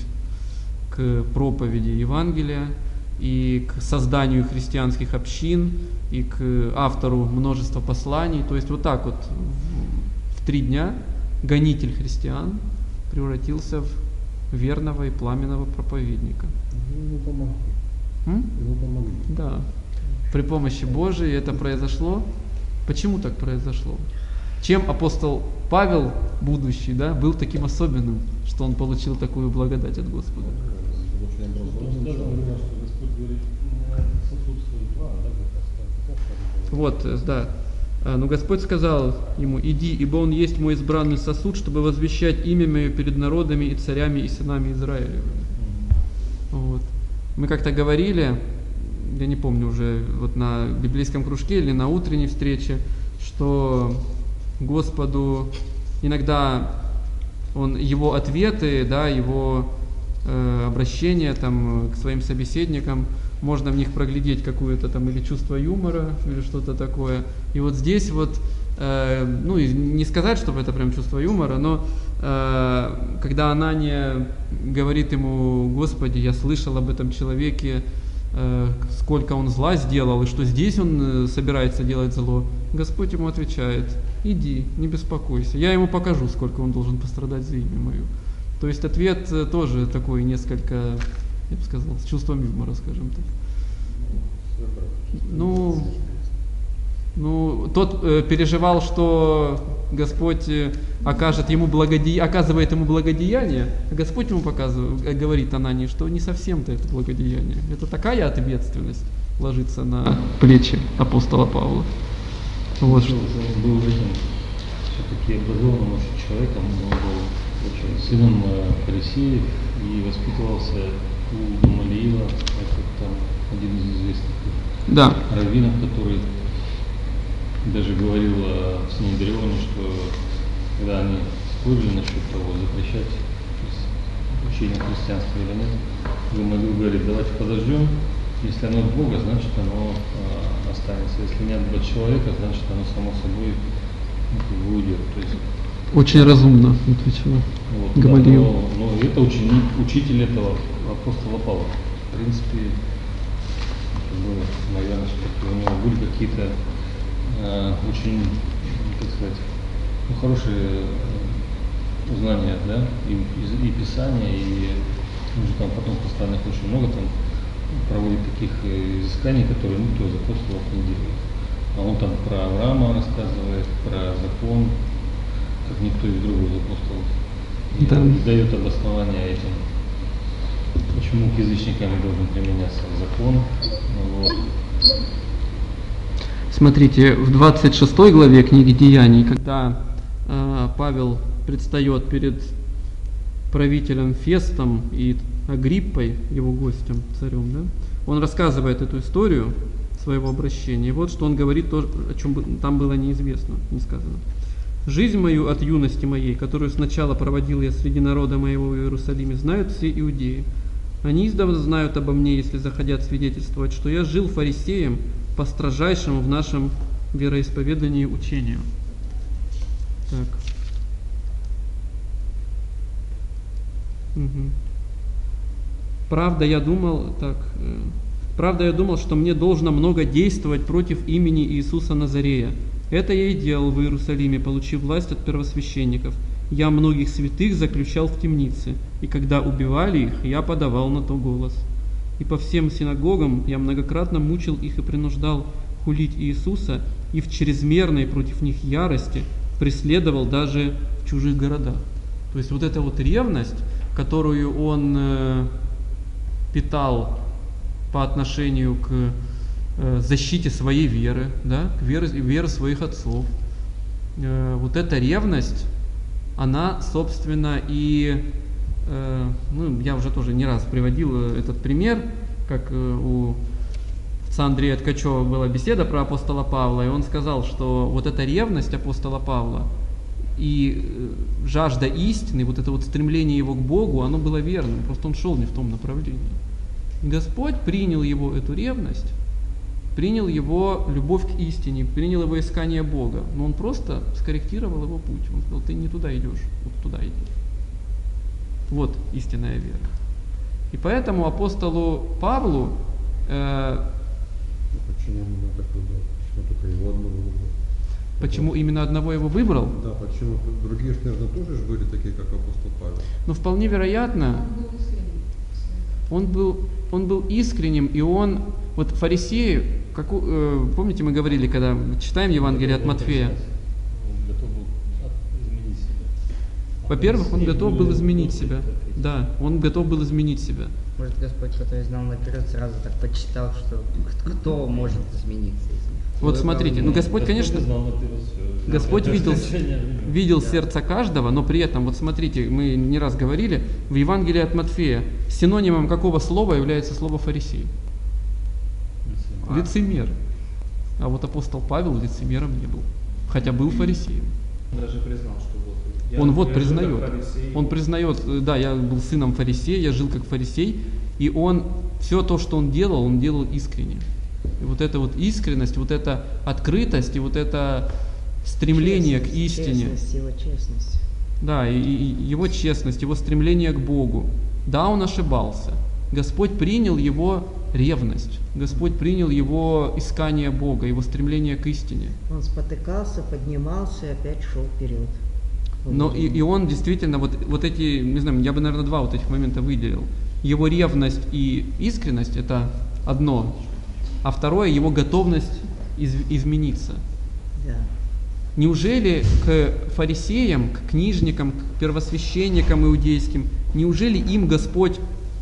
к проповеди Евангелия и к созданию христианских общин, и к автору множества посланий. То есть вот так вот в, в три дня гонитель христиан превратился в верного и пламенного проповедника. Ему помогли. М? Ему помогли. Да. При помощи Божией это произошло. Почему так произошло? Чем апостол Павел, будущий, да, был таким особенным, что он получил такую благодать от Господа? Очень образованный Даже человек. говорят, что Господь говорит, сосудствует два, да, как раз. Вот, э, да. А, Но Господь сказал ему: «Иди, ибо он есть мой избранный сосуд, чтобы возвещать имя Мое перед народами и царями и сынами Израилевыми». Вот. Мы как-то говорили, я не помню уже, вот на библейском кружке или на утренней встрече, что Господу иногда он, его ответы, да, его э, обращения там, к своим собеседникам, можно в них проглядеть какое-то там или чувство юмора, или что-то такое. И вот здесь вот, э, ну и не сказать, чтобы это прям чувство юмора, но э, когда Анания говорит ему: «Господи, я слышал об этом человеке, э, сколько он зла сделал, и что здесь он собирается делать зло», Господь ему отвечает: «Иди, не беспокойся, я ему покажу, сколько он должен пострадать за имя Мое». То есть ответ тоже такой несколько, я бы сказал, с чувством юмора, скажем так. Ну, ну тот э, переживал, что Господь э, окажет ему благоде... оказывает ему благодеяние, а Господь ему показывает, э, говорит Анании, что не совсем-то это благодеяние. Это такая ответственность ложится на плечи апостола Павла. Вот что. Он был этим все-таки образованным очень человеком, он был очень сыном фарисеев и воспитывался у Гамалиила, это там один из известных Да. раввинов, который даже говорил о Синедрионе, что когда они спорили насчет того, запрещать учение христианства или нет, Гамалиил говорит: давайте подождем, если оно от Бога, значит оно э, останется, если нет от человека, значит оно само собой ну, уйдет. То есть, Очень разумно отвечал вот, Гамалиил. да, но, но это ученик, учитель этого апостола Павла. В принципе, было, наверное, что у него были какие-то э, очень, как сказать, ну, хорошие э, знания, да, и, и, и Писания, и он же там потом постоянных очень много там проводит таких изысканий, которые никто из апостолов не делает. А он там про Авраама рассказывает, про закон, как никто из других апостолов. И, да. и дает обоснование этим, почему к язычникам должен применяться закон. Вот. Смотрите, в двадцать шестой главе книги Деяний, когда э, Павел предстает перед правителем Фестом и Агриппой, его гостем, царем, да, он рассказывает эту историю своего обращения. И вот что он говорит, то, о чем там было неизвестно, не сказано. «Жизнь мою от юности моей, которую сначала проводил я среди народа моего в Иерусалиме, знают все иудеи. Они издавна знают обо мне, если захотят свидетельствовать, что я жил фарисеем по строжайшему в нашем вероисповедании учению». Так. Угу. Правда, я думал, так, э, правда, я думал, что мне должно много действовать против имени Иисуса Назарея. Это я и делал в Иерусалиме, получив власть от первосвященников. Я многих святых заключал в темнице, и когда убивали их, я подавал на то голос. И по всем синагогам я многократно мучил их и принуждал хулить Иисуса, и в чрезмерной против них ярости преследовал даже в чужих городах. То есть вот эта вот ревность, которую он э, питал по отношению к э, защите своей веры, да, к вере, вере своих отцов, э, вот эта ревность, она, собственно, и, э, ну, я уже тоже не раз приводил этот пример, как э, у отца Андрея Ткачева была беседа про апостола Павла, и он сказал, что вот эта ревность апостола Павла и э, жажда истины, вот это вот стремление его к Богу, оно было верным, просто он шел не в том направлении. И Господь принял его эту ревность, принял его любовь к истине, принял его искание Бога, но он просто скорректировал его путь. Он сказал: ты не туда идешь, вот туда иди. Вот истинная вера. И поэтому апостолу Павлу э, почему именно так выбрал? Почему только его одного выбрал? Почему именно одного его выбрал? Да, почему? Другие, наверное, тоже же были такие, как апостол Павел. Ну, вполне вероятно, он был, он был искренним, и он, вот фарисеи, как, э, помните, мы говорили, когда читаем Евангелие от Матфея, Он готов был изменить себя. во-первых, он готов был изменить себя. Да, он готов был изменить себя. Может, Господь, который знал наперед, сразу так почитал, что кто может измениться из них. Вот смотрите, ну Господь, конечно, Господь видел, видел сердце каждого, но при этом, вот смотрите, мы не раз говорили, в Евангелии от Матфея синонимом какого слова является слово фарисей? Лицемер. А вот апостол Павел лицемером не был, хотя был фарисеем. Он даже признал, что вот я, Он вот я признает, жил как фарисей. он признает, да, я был сыном фарисея, я жил как фарисей, и он, все то, что он делал, он делал искренне. И вот эта вот искренность, вот эта открытость и вот это стремление честность, к истине. Честность, его честность. Да, и, и его честность, его стремление к Богу. Да, он ошибался. Господь принял его ревность. Господь принял его искание Бога, его стремление к истине. Он спотыкался, поднимался и опять шел вперед. Но и, и он действительно, вот, вот эти, не знаю, я бы, наверное, два вот этих момента выделил. Его ревность и искренность – это одно, а второе – его готовность из, измениться. Да. Неужели к фарисеям, к книжникам, к первосвященникам иудейским, неужели им Господь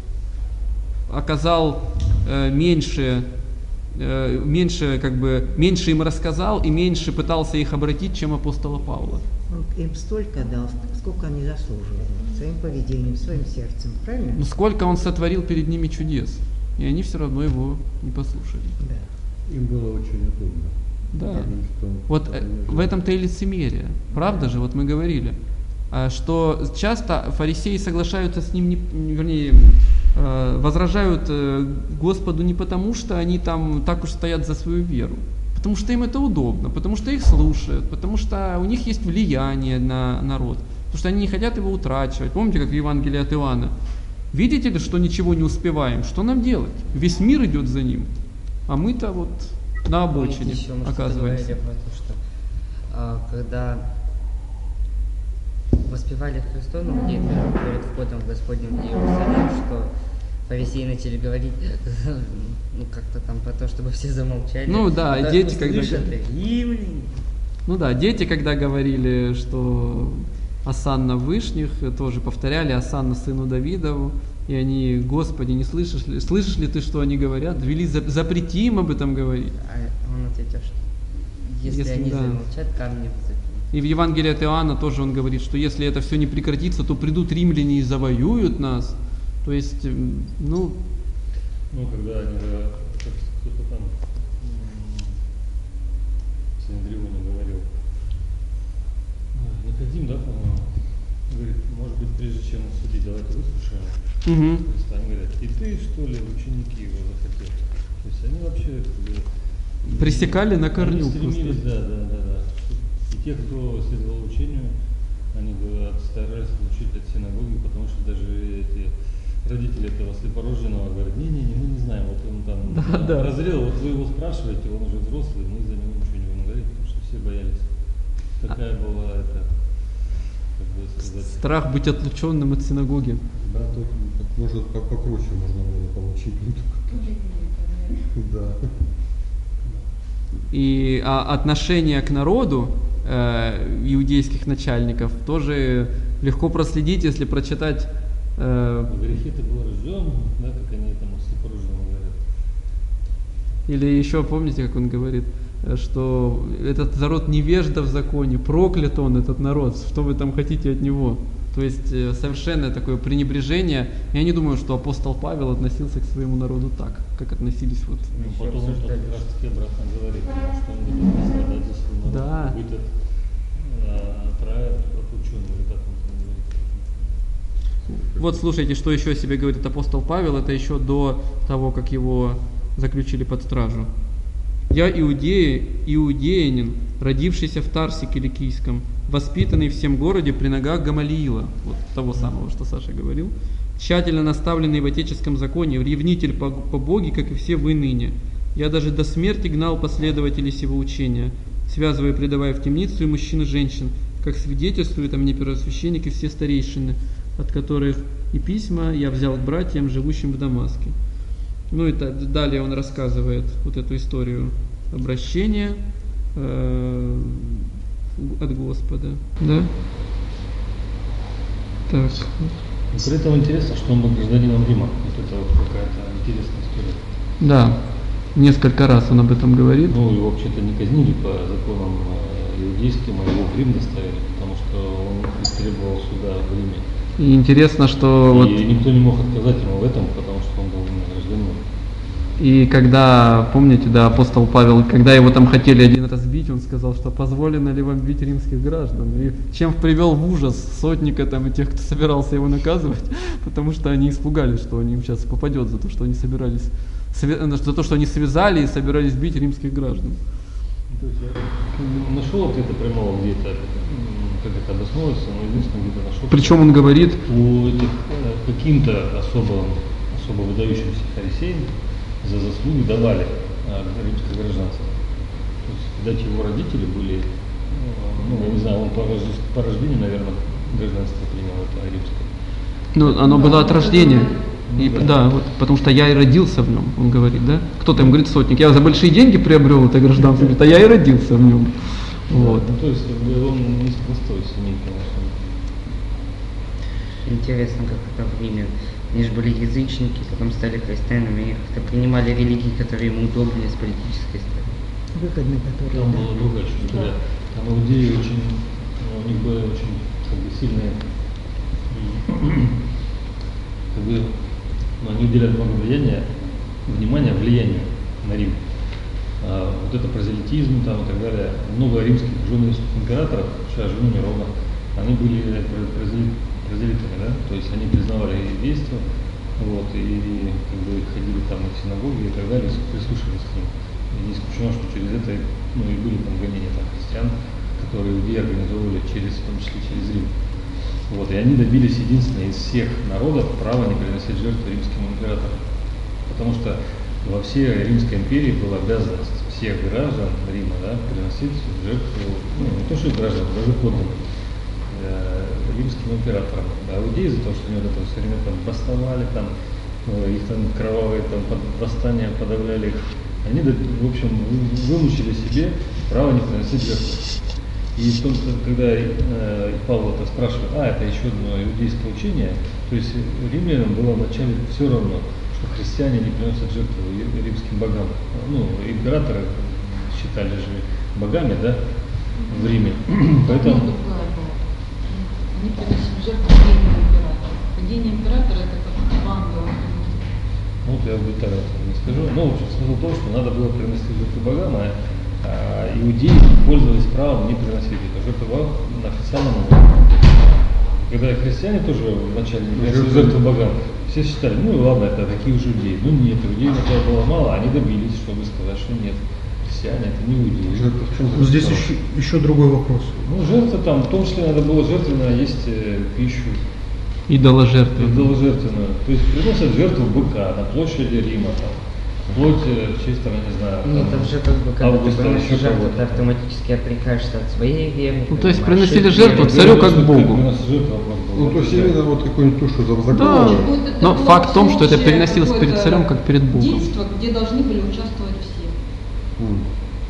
оказал э, меньше, э, меньше, как бы, меньше им рассказал и меньше пытался их обратить, чем апостола Павла? Он им столько дал, сколько они заслуживали, своим поведением, своим сердцем, правильно? Ну сколько он сотворил перед ними чудес, и они все равно его не послушали. Да. Им было очень удобно. Да. Потому что Вот они э, же- в этом-то и лицемерие. Правда же, вот мы говорили, а, что часто фарисеи соглашаются с ним, не, вернее, э, возражают э, Господу не потому, что они там так уж стоят за свою веру, потому что им это удобно, потому что их слушают, потому что у них есть влияние на народ, потому что они не хотят его утрачивать. Помните, как в Евангелии от Иоанна? Видите ли, что ничего не успеваем? Что нам делать? Весь мир идет за ним, а мы-то вот на обочине Помните, еще мы что-то оказываемся. говорили про то, что а, когда воспевали Христу, ну, где-то перед входом в Господнем Иерусалим, что фарисеи начали говорить, ну, как-то там про то, чтобы все замолчали. Ну да, и Да, дети, ну, когда... слышат, римляне. Ну да, дети, когда говорили, что Осанна Вышних, тоже повторяли Осанна сыну Давидову, и они, Господи, не слышишь ли, слышишь ли ты, что они говорят? Вели, запрети им об этом говорить. А он ответил, что если, Если они да. замолчат, камни запрут. И в Евангелии от Иоанна тоже он говорит, что если это все не прекратится, то придут римляне и завоюют нас. То есть, м, ну, Ну, когда они, э, как кто-то там м, в Синедрионе говорил, а, Никодим, да, по-моему, говорит, может быть, прежде чем судить, давайте выслушаем мгм. Христа. Они говорят, и ты, что ли, ученики его захотел? То есть они вообще как бы, Пресекали на корню они стремились, просто. да, да, да, да. И те, кто следовал учению, они говорят, старались учить от синагоги, потому что даже эти родители этого слепорожденного говорят, не-не-не, мы не знаем, вот он там Да, да, да. прозрел, вот вы его спрашиваете, он уже взрослый, мы за него ничего не будем говорить, потому что все боялись. Такая была это, как бы сказать. Страх быть отлученным от синагоги. Да, тут может по- покруче можно было получить. Да. И а, отношение к народу э, иудейских начальников тоже легко проследить, если прочитать. э, В грехе ты был рожден, да, как они там слепорожденному говорят. Или еще помните, как он говорит, э, что этот народ невежда в законе, проклят он, этот народ, что вы там хотите от него. То есть э, совершенное такое пренебрежение. Я не думаю, что апостол Павел относился к своему народу так, как относились вот. Ну, Еще потом он обсуждали. как раз таки обратно говорит, потому что он готов пострадать за свой народ, Да. быть от, а, отра- отлученным, или как он там говорит. Вот слушайте, что еще о себе говорит апостол Павел, это еще до того, как его заключили под стражу. «Я иудея, иудеянин, родившийся в Тарсе Киликийском, воспитанный в всем городе при ногах Гамалиила», вот того самого, что Саша говорил, «тщательно наставленный в отеческом законе, ревнитель по, по Боге, как и все вы ныне. Я даже до смерти гнал последователей сего учения, связывая и предавая в темницу и мужчин и женщин, как свидетельствуют о мне первосвященник и все старейшины, от которых и письма я взял к братьям, живущим в Дамаске». Ну и та- далее он рассказывает вот эту историю обращения э, от Господа. Да? Так. Но при этом интересно, что он был гражданином Рима. Вот это вот какая-то интересная история. Да. Несколько раз он об этом говорит. Ну, его вообще-то не казнили по законам э, иудейским, а его в Рим доставили, потому что он требовал суда в Риме. И интересно, что И вот никто не мог отказать ему в этом, потому что он был именно гражданином. и когда, помните, да, апостол Павел, когда его там хотели один раз бить, он сказал, что позволено ли вам бить римских граждан. И чем привел в ужас сотника там и тех, кто собирался его наказывать, потому что они испугались, что они им сейчас попадет за то, что они собирались, свя- за то, что они связали и собирались бить римских граждан. То есть я как бы нашел ответа прямого где-то, м, как это обосновывается, но единственное где-то нашел. Причем он говорит, У этих э, каким-то особо, особо выдающимся фарисеям за заслуги давали э, римское гражданство. То есть, видать, его родители были, э, ну, я не знаю, он по, рожде- по рождению, наверное, гражданство принял это римское. ну, оно было от рождения. И, Ну, да. да, вот, потому что я и родился в нем, он говорит, да? Кто-то ему говорит, сотник, я за большие деньги приобрел это гражданство, говорит, а я и родился в нем. Вот. Ну, то есть как бы, он не с простой семьи, конечно. Интересно, как это в Риме. Они же были язычники, потом стали христианами, и как-то принимали религии, которые им удобнее с политической стороны. Выгодный, который, Там да. была другая чуть история. Там иудеи очень, ну, у них были очень как бы, сильные, м, как бы, ну, они уделяли много влияния, внимания влиянию на Рим. А, вот это прозелитизм там, и так далее. Много римских жен римских императоров, включая жену Нерона, они были про- прозели- прозелитами, да? То есть они признавали еврейство, вот, и как бы ходили там в синагоги и так далее, прислушивались к ним. И не исключено, что через это, ну, и были там гонения там, христиан, которые иудеи организовывали через, в том числе через Рим. Вот, и они добились единственное из всех народов права не приносить жертву римским императорам. Потому что во всей Римской империи была обязанность всех граждан Рима, да, приносить жертву, ну, не то что граждан, даже подданных, э, римским императором. А иудеи из-за того, что они вот это все время там бастовали, там, э, их там кровавые там, под- восстания подавляли их, они, да, в общем, вы- вымучили себе право не приносить жертву. И в том, что когда э, Павел это спрашивает, а, это еще одно иудейское учение, то есть римлянам было вначале все равно, что христиане не приносят жертву и- римским богам. Ну, императоры считали же богами, да, в Риме. Поэтому... Ну, другая была. Они приносили жертву гению императора. Гений императора это как ангел. Ну, вот я бы так не скажу. Ну, в общем, смысл в том, что надо было приносить жертву богам, а, а иудеи пользовались правом не приносить эту жертву богам на официальном уровне. Когда христиане тоже вначале не приносили жертву богам, все считали, ну и ладно, это такие уже иудеи. Ну нет, иудеев этого было мало, они добились, чтобы сказать, что нет, христиане это не иудеи. Жертва в чем Но здесь заключалась? еще, еще другой вопрос. Ну, жертва там, в том числе надо было жертвенно есть э, пищу, Идоложертвы. идоложертвенную. То есть приносят жертву быка на площади Рима, там, вплоть э, в честь, там, я не знаю, Ну, там, это уже как бы, когда ты Августа, приносишь еще жертву, кого-то. ты автоматически отрекаешься от своей веры. Ну, то есть принимаешь приносили их жертву веру. царю как Как Богу. приносят жертву, вопрос был. Ну, то есть Вот, именно вот какую-нибудь тушу за Да. закон. Какое-то Но такое факт в том, что это общее переносилось перед какое-то царем, как перед Богом. Действо, где должны были участвовать все. М.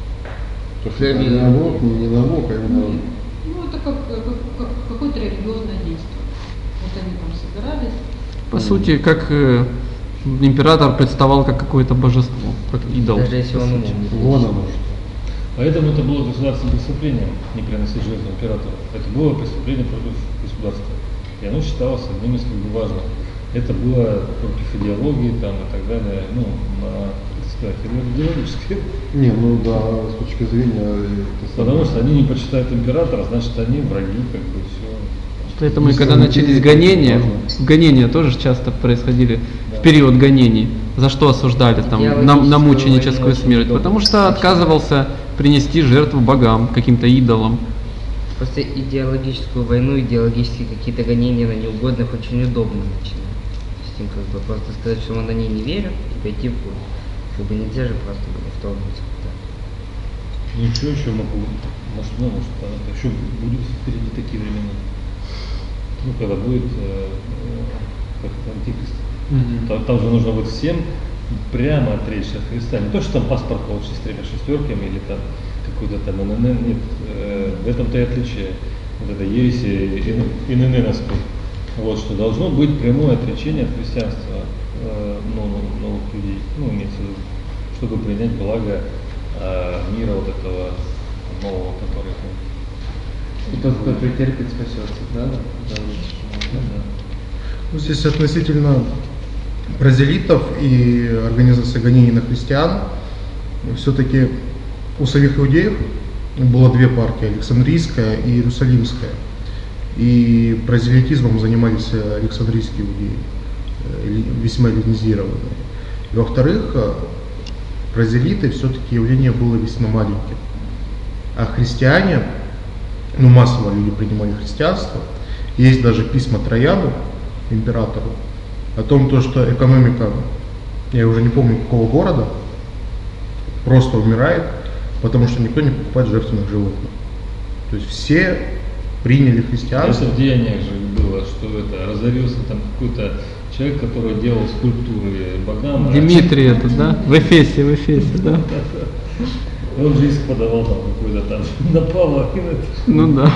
То есть это не налог, не, не налог, а именно... Ну, это как, как- как какое-то религиозное действие. Вот они там собирались. По сути, как э, император представал как какое-то божество, как идол. Даже если по он сути. умер. Вон оно что. Поэтому это было государственным преступлением не приносить жертву императору. Это было преступление против государства. И оно считалось одним из как бы важных. Это было против идеологии там, и так далее, ну, на, так сказать, идеологической. Не, ну да, с точки зрения... э, это Потому самое. что они не почитают императора, значит они враги, как бы все. Поэтому и Если когда он начались денег гонения, важно. гонения тоже часто происходили Да. в период гонений. За что осуждали там на, на Идеологическую мученическую войну очень смерть? удобно. Потому что отказывался принести жертву богам, каким-то идолам. Просто идеологическую войну, идеологические какие-то гонения на неугодных очень удобно начинать. То есть им как бы просто сказать, что он они не верят, и пойти в бой. Как бы нельзя же просто было вторгнуться куда. Ну и что еще могу? Может, ну, может, а, это еще будут впереди такие времена. Ну, когда будет э, э, как это, антихрист. Там, там же нужно будет всем прямо отречься от Христа. Не то, что там паспорт получить с тремя шестерками или там какой-то там эн эн эн. Нет, э, в этом-то и отличие. Вот это ереси эн эн эновской. Вот, что должно быть прямое отречение от христианства э, новых, новых людей. Ну, имеется в виду, чтобы принять благо э, мира вот этого нового, который будет. И тот, кто претерпит, спасется, да? Да, Ну, да. Ну, здесь относительно прозелитов и организации гонений на христиан, все-таки у самих иудеев было две партии, Александрийская и Иерусалимская. И прозелитизмом занимались Александрийские иудеи, э, эли- весьма эллинизированные. И во-вторых, э, прозелиты все-таки явление было весьма маленьким. А христиане, ну массово люди принимали христианство. Есть даже письма Трояну, императору, о том, то, что экономика, я уже не помню какого города, просто умирает, потому что никто не покупает жертвенных животных. То есть все приняли христианство. Это в деяниях же было, что это разорился там какой-то человек, который делал скульптуры богам. Дмитрий этот, да? В Эфесе, в Эфесе, да? Он же иск подавал там какой-то там на Павла. Ну да.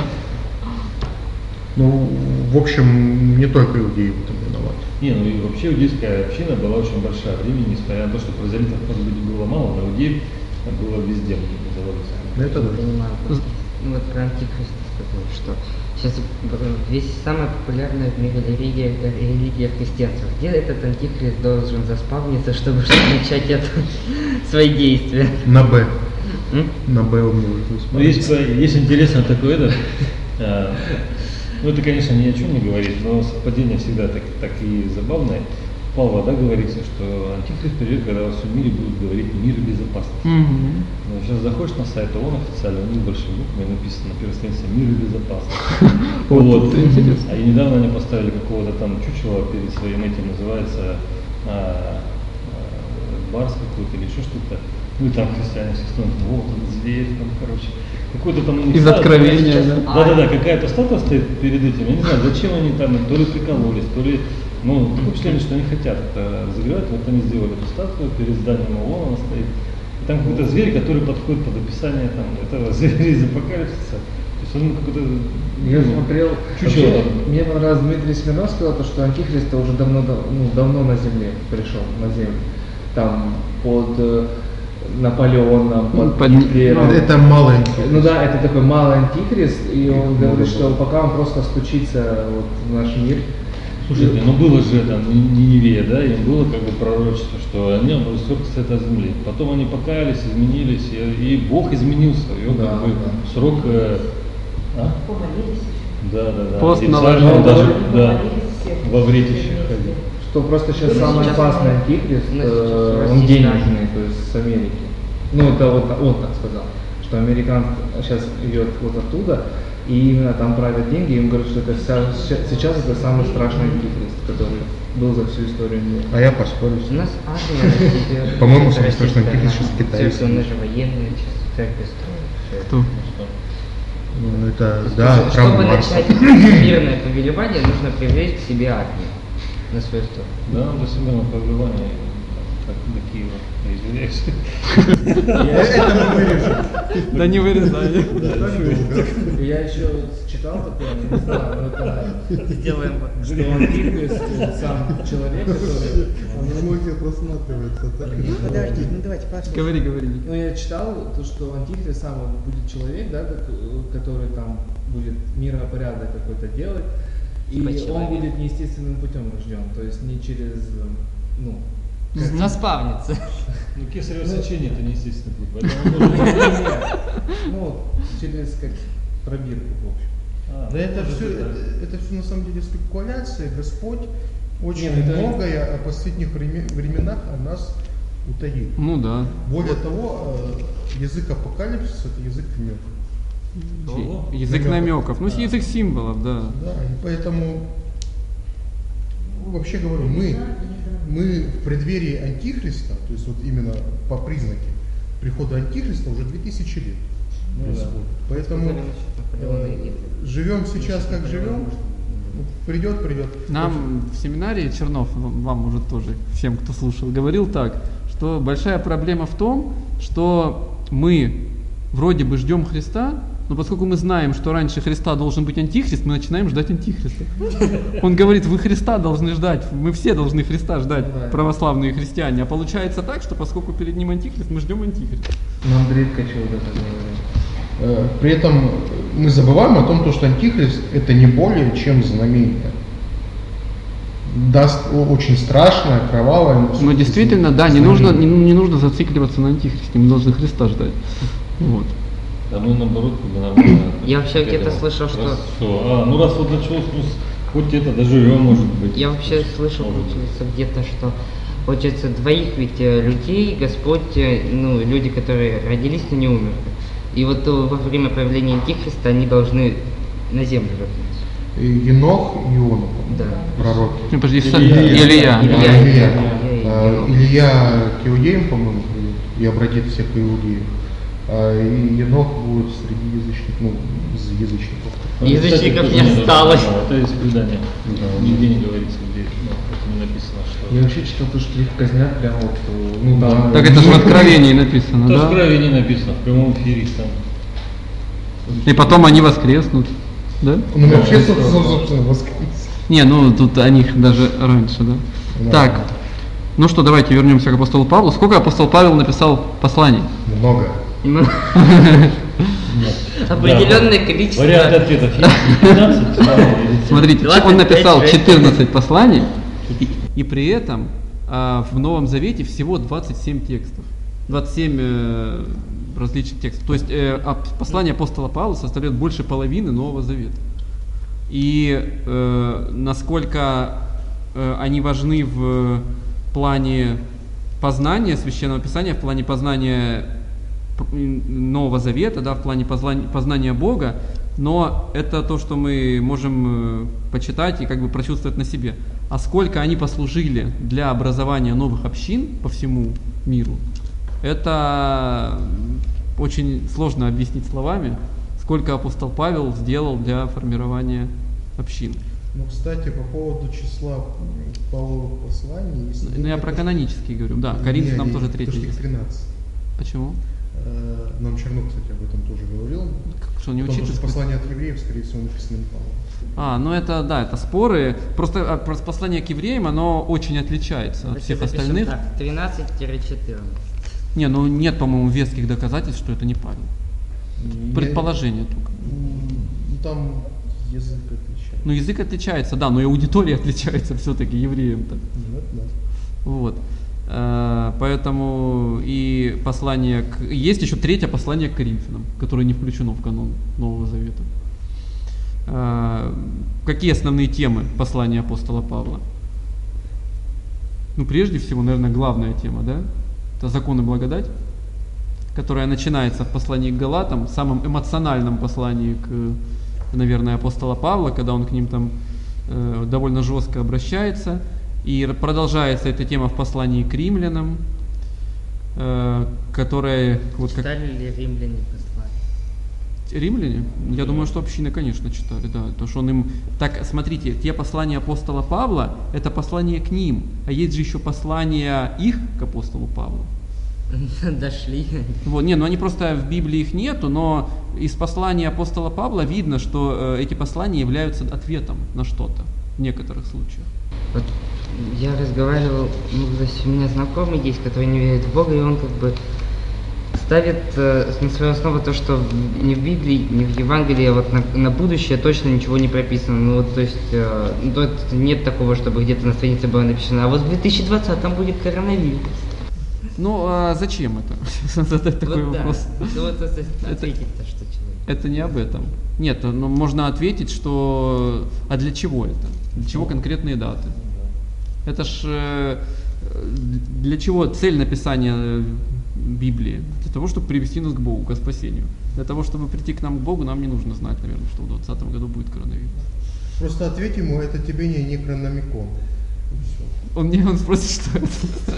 Ну, в общем, не только иудеи в этом виноваты. Не, ну и вообще иудейская община была очень большая в Риме, несмотря на то, что прозелитов, может быть, было мало, но иудеев было везде. Это да. Понимаю. Ну вот про антихриста сказал, что сейчас весь самая популярная в мире религия, религия христианства. Где этот антихрист должен заспавниться, чтобы начать это, свои действия? На Б. М? На Б он может Ну, есть, есть интересно такое, это, а, ну это, конечно, ни о чем не говорит, но совпадение всегда так, так и забавное. В Павла, да, говорится, что антихрист придет, когда во всем мире будут говорить мир и безопасность. Мгм. Но сейчас заходишь на сайт ООН официально, у них большими буквами написано на первой странице «Мир и безопасность». Вот. интересно. А и недавно они поставили какого-то там чучела перед своим этим, называется а, а, барс какой-то или еще что-то. Ну, Ну и там христиане все становятся, вот он зверь, там, короче. Какой-то там... Из статуя, Откровения, сейчас- да? Да-да-да, какая-то статуя стоит перед этим. Я не знаю, зачем они там, то ли прикололись, то ли... Ну, такое впечатление, что они хотят это разыграть. Вот они сделали эту статую, перед зданием ООН она стоит. И там какой-то зверь, который подходит под описание там, этого зверя из апокалипсиса. То есть он какой-то... Я ну, смотрел, чучело вообще, там. мне понравилось, Дмитрий Смирнов сказал, то, что Антихрист уже давно, дав- ну, давно на земле пришел, на землю. Там под э, Наполеоном, Ну, под под- Гитлером. Ну, это малый антихрист. Ну да, это такой малый антихрист, и он Их говорит, много что было. пока он просто стучится вот в наш мир. Слушайте, ну было же это, Ниневия, да, им было как бы пророчество, что они рассорятся от земли. Потом они покаялись, изменились, и, и Бог изменил свое, Да, как бы, да. срок... э, а? Да, да, да. Пост И царь наложил. там даже, да, во вретище ходил. Что просто сейчас Ну, самый сейчас- опасный антихрист, ну, э, сейчас он Россия денежный, то есть с Америки. Ну это вот он так сказал, что американ сейчас идет вот оттуда, и именно там правят деньги, и им говорят, что это вся- ща- сейчас это самый страшный антихрист, который был за всю историю мира. А я поспорю. У нас армия растет. По-моему, самый Российская страшный антихрист армия. сейчас китайский. Церковь, он же военный, сейчас церковь строит. всё это. Кто? Ну, это, да, Чтобы храм Марса. начать мирное повелевание, нужно привлечь к себе армию на свою сторону. Да, до всемирного повелевания, как до Киева, я извиняюсь. Это мы вырежем. Да не вырезай. Я еще читал такое, не знаю, но это Сделаем вот. что антихрист э, сам человек, который... А многие просматривается, так? Ну, подождите, ну давайте послушаем. Говори, говори. Ну, я читал, то, что антихрист сам вот будет человек, да, как, э, который там будет миропорядок какой-то делать, и Типа он человек. будет неестественным путем рожден, то есть не через, э, ну, Наспавнится. Ну, кесарево сечение это неестественный путь, поэтому он должен- ну, через как пробирку, в общем. А, Да это может все, быть, да. это, все на самом деле спекуляции. Господь очень Нет, это- многое о последних време- временах о нас утаил. Ну да. Более того, э, язык апокалипсиса это язык намеков. Чего? Язык намеков. Ну, язык символов, да. Да, и поэтому, ну, вообще говорю, мы, мы в преддверии Антихриста, то есть вот именно по признаке прихода Антихриста уже две тысячи лет Ну, происходит. Поэтому э, живем сейчас как живем, ну, придет, придет. Нам в семинаре Чернов, вам, вам, может тоже, всем, кто слушал, говорил так, что большая проблема в том, что мы вроде бы ждем Христа, но поскольку мы знаем, что раньше Христа должен быть Антихрист, мы начинаем ждать Антихриста. Он говорит, вы Христа должны ждать, мы все должны Христа ждать, Да. православные христиане. А получается так, что поскольку перед ним Антихрист, мы ждем Антихриста. Но Андрей Ткачев вот это говорил. Э, При этом мы забываем о том, то, что Антихрист это не более чем знамение. Даст о- очень страшное, кровавое. но Но всё-таки действительно, да, не знамение. нужно, не, не нужно зацикливаться на Антихристе, мы должны Христа ждать. Вот. Да, мы наоборот как бы нормально. Я вообще к где-то этому. слышал, Раз что- всё. А, ну раз вот началось, ну с- хоть это доживем, может быть. Я вообще слышал, Может быть. получается, где-то, что получается двоих ведь э, людей Господь, э, ну, люди, которые родились, но не умерли. И вот э, во время появления Антихриста они должны на землю вернуться. И Енох и Иона, Да. пророки. Ну, подожди, Илья. Са- Илья. Илья. Илья, Илья, Илья. Илья, А, Илья. Илья к иудеям, по-моему, придет и обратит всех иудеев. А и Енох будет среди язычников, ну, из язычников. Ну, Язычников кстати, не тоже осталось. да, Это из предания. Нигде не говорится, где, ну, это не написано, что... Я вообще читал то, что их казнят прямо вот, э, ну там. Так это же в Откровении написано, Это в да? Откровении написано, в прямом эфире там. И потом они воскреснут, да? Ну, вообще, собственно, собственно, воскрес. Не, ну тут о них даже раньше, да? Да. Так, ну что, давайте вернемся к апостолу Павлу. Сколько апостол Павел написал посланий? Много. Ну, Нет. определенное Да. количество. Вариант ответов есть? пятнадцать? Да, или Смотрите, двадцать он написал пять, шесть. четырнадцать посланий, и, и при этом а, в Новом Завете всего двадцать семь текстов. двадцать семь э, различных текстов. То есть э, ап- послание апостола Павла составляет больше половины Нового Завета. И э, насколько э, они важны в плане познания Священного Писания, в плане познания п- Нового Завета, да, в плане познания, познания Бога, но это то, что мы можем э, почитать и как бы прочувствовать на себе. А сколько они послужили для образования новых общин по всему миру, это очень сложно объяснить словами, сколько апостол Павел сделал для формирования общин. Ну, кстати, по поводу числа Павловых посланий... если Ну, я это- про канонические говорю, да, Не, Коринфянам не, тоже то, третий что их лист. тринадцать. Почему? Э, Нам Чернов, кстати, об этом тоже говорил. Что, не Потому учиться? что послание от евреев, скорее всего, написано не Павлом. А, ну это, да, это споры. Просто, а, просто послание к евреям, оно очень отличается от Давайте всех запишем остальных. так, тринадцать-четырнадцать. Не, ну нет, по-моему, веских доказательств, что это не Павел. Я- Предположение только. М, Ну, там язык отличается. Ну, язык отличается, да, но и аудитория отличается все-таки евреям-то. Ну, это да. Вот. Э, Поэтому и послание к... Есть еще третье послание к Коринфянам, которое не включено в канон Нового Завета. Э, Какие основные темы послания апостола Павла? Ну, прежде всего, наверное, главная тема, да? Это закон и благодать, которая начинается в послании к Галатам, самом эмоциональном послании к, наверное, апостола Павла, когда он к ним там э, довольно жестко обращается. И р- продолжается эта тема в послании к римлянам, э, которая вот как Читали ли римляне послание? римляне, я думаю, что общины, конечно, читали, да, то что он им, так, смотрите, те послания апостола Павла, это послание к ним, а есть же еще послания их к апостолу Павлу. Дошли. Вот, не, ну они просто в Библии их нету, но из послания апостола Павла видно, что э, эти послания являются ответом на что-то в некоторых случаях. Вот я разговаривал, ну, то есть у меня знакомый есть, который не верит в Бога, и он как бы ставит э, на свою основу то, что в- ни в Библии, ни в Евангелии вот на, на будущее точно ничего не прописано. Ну вот, то есть э, ну, то есть нет такого, чтобы где-то на странице было написано, а вот в две тысячи двадцатом будет коронавирус. Ну, а зачем это? Задать такой Вот да. вопрос. Ну вот то есть, ответить-то, что человек. Это не об этом. Нет, ну можно ответить, что а для чего это? Для чего конкретные даты? Это ж э, для чего цель написания э, Библии? Для того, чтобы привести нас к Богу, к спасению. Для того, чтобы прийти к нам к Богу, нам не нужно знать, наверное, что в двадцатом году будет коронавирус. Просто ответь ему, это тебе не некрономикон. И всё. Он мне он спросит, что это.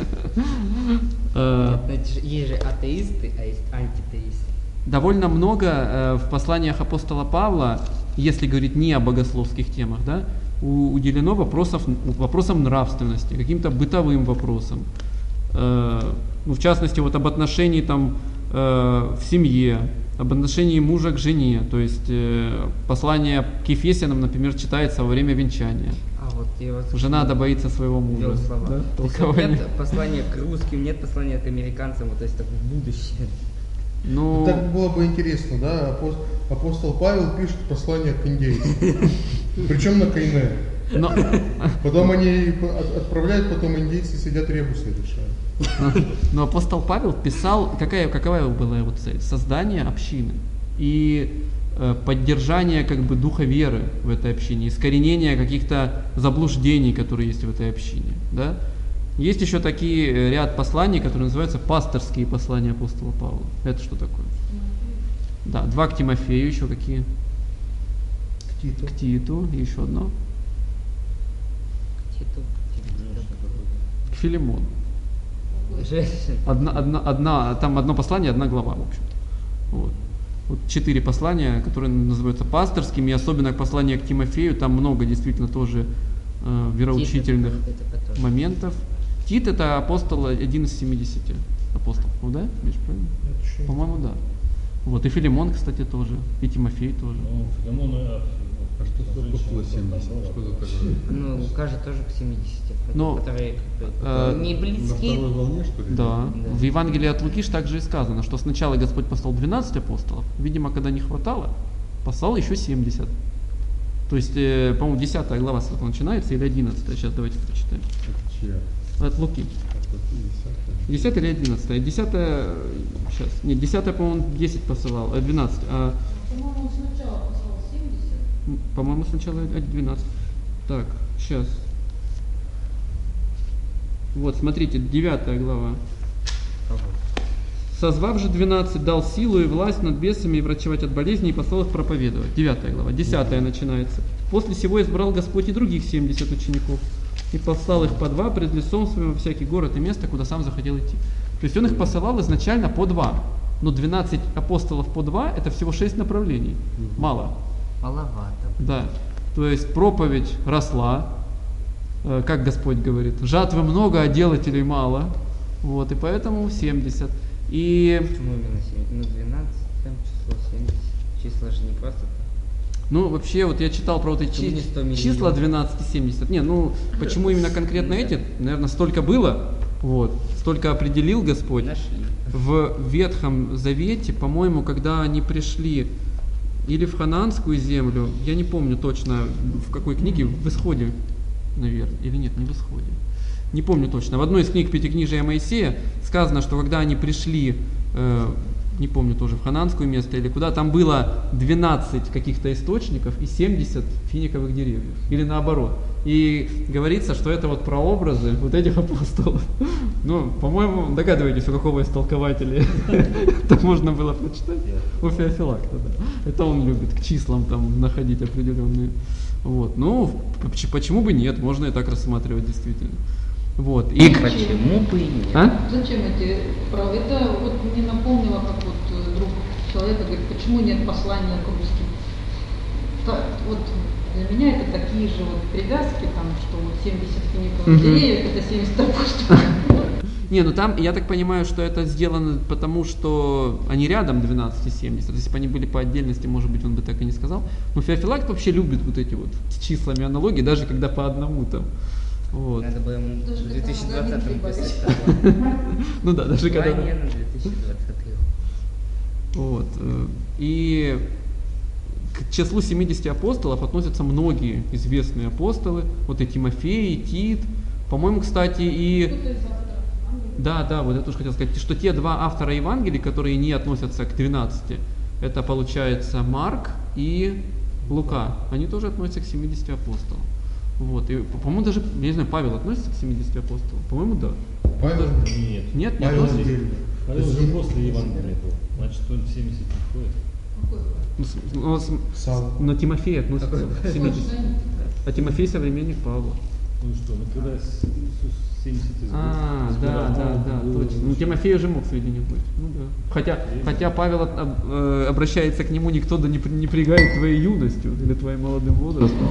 Э, Это же- есть же атеисты, а есть антитеисты. Довольно много э, в посланиях апостола Павла, если говорить не о богословских темах, да, у- уделено вопросов, вопросам нравственности, каким-то бытовым вопросам. Э, ну, в частности, вот об отношении там, э, в семье, об отношении мужа к жене. То есть э, послание к Ефесянам, например, читается во время венчания. А вот я вот Жена да боится своего мужа. ввел слова. Да? То есть Толкование. нет послания к русским, нет послания к американцам, вот, то есть так в будущее. Ну, Так было бы интересно, да? Апост- Апостол Павел пишет послание к индейцам. Причем на Кайне. но, Потом они по- от- отправляют, потом индейцы сидят ребусы решают. но апостол Павел писал, какая, какова была его цель? Создание общины и э, поддержание как бы духа веры в этой общине, искоренение каких-то заблуждений, которые есть в этой общине. Да? Есть еще такие э, ряд посланий, которые называются пасторские послания апостола Павла. Это что такое? Да, два к Тимофею, еще какие? К Титу. К Титу, и еще одно. Титу. К Филимону. Женщин. Одна, одна, одна, там одно послание, одна глава, в общем-то. Вот. Вот четыре послания, которые называются пасторскими, и особенно послание к Тимофею, там много действительно тоже э, вероучительных Тит это- это который. моментов. Тит это апостол, один из семидесяти апостолов, ну да, Миш, правильно? Это еще- По-моему, да. Вот, и Филимон, кстати, тоже, и Тимофей тоже. Ну, Филимон, а, А что такое апостола семьдесят? Что это такое? Ну, кажется, тоже к семидесяти, Но, которые как бы, э, не На близки. второй волне, что ли? Да. Да. В Евангелии от Луки ж также и сказано, что сначала Господь послал двенадцать апостолов, видимо, когда не хватало, послал еще семьдесят. То есть, э, по-моему, десятая глава с этого начинается, или одиннадцатая, сейчас давайте прочитаем. Это чья? От Луки. Это десятая. десятая или одиннадцатая? десятая, сейчас, нет, десятая, по-моему, десять посылал, а двенадцать, а, По-моему, он сначала послал семьдесят. м, по-моему, сначала двенадцать. Так, сейчас. Вот, смотрите, девятая глава. Созвав же двенадцать, дал силу и власть над бесами и врачевать от болезней, и послал их проповедовать. Девятая глава. Десятая начинается. После сего избрал Господь и других семьдесят учеников, и послал их по два пред лицом своим во всякий город и место, куда сам захотел идти. То есть он их посылал изначально по два. Но двенадцать апостолов по два – это всего шесть направлений. Мало. Маловато. Да. То есть проповедь росла, э, как Господь говорит, жатвы много, а делателей мало. Вот, и поэтому семьдесят. И, Почему именно семь? Ну, двенадцать, там число семьдесят. Числа же не просто так. ну, вообще, вот я читал про вот эти Почему не сто миллионов? числа двенадцать и семьдесят. Не, ну, почему именно конкретно эти? Наверное, столько было, вот, столько определил Господь. Нашли. В Ветхом Завете, по-моему, когда они пришли или в Ханаанскую землю, я не помню точно в какой книге, в Исходе, наверное, или нет, не в Исходе. Не помню точно. В одной из книг Пятикнижия Моисея сказано, что когда они пришли, э, не помню тоже, в Ханаанскую место или куда, там было двенадцать каких-то источников и семьдесят финиковых деревьев. Или наоборот. И говорится, что это вот прообразы вот этих апостолов. Ну, по-моему, догадываетесь, у какого истолкователя это можно было прочитать? У Феофилакта, да. Это он любит к числам там находить определенные. Вот. Ну, почему бы нет, можно и так рассматривать действительно. Вот. И Почему бы и нет? А? Зачем эти права? Это вот мне напомнило, как вот э, друг человека говорит, почему нет послания к русским? Та- вот для меня это такие же вот привязки, там, что вот семьдесят финиковых Мгм. деревьев, это семьдесят апостолов. Не, ну там, я так понимаю, что это сделано потому, что они рядом двенадцать и семьдесят. Если бы они были по отдельности, может быть, он бы так и не сказал. Но Феофилакт вообще любит вот эти вот с числами аналогии, даже когда по одному там. Вот. Надо было ему Даже в когда две тысячи двадцатом магазин писать. Ну да, даже когда... Послание на две тысячи двадцатый год. Вот. э, И к числу семидесяти апостолов относятся многие известные апостолы. Вот и Тимофей, и Тит. По-моему, кстати, и... Кто-то из авторов Евангелия. Да, да, вот я тоже хотел сказать, что те два автора Евангелий, которые не относятся к двенадцати, это получается Марк и Лука. Они тоже относятся к семидесяти апостолам. Вот. И, по-моему, даже, я не знаю, Павел относится к семидесяти апостолам? По-моему, да. Павел, Нет. Нет, не Павел относится? отдельно. Павел То есть уже не- после Евангелия был. Значит, он в семьдесят не входит. Какой Павел? Ну, с- ну, с- Савва. Но Тимофей относится к семидесяти. А Тимофей современник Павла. Ну и что, ну когда с- Иисус семьдесят избрал. А, да, да, да, точно. Ну, Тимофей уже мог среди них быть. Ну да. Хотя, хотя Павел от- об- э, обращается к нему, никто да не, при- не прегает твоей юностью или твоим молодым возрастом.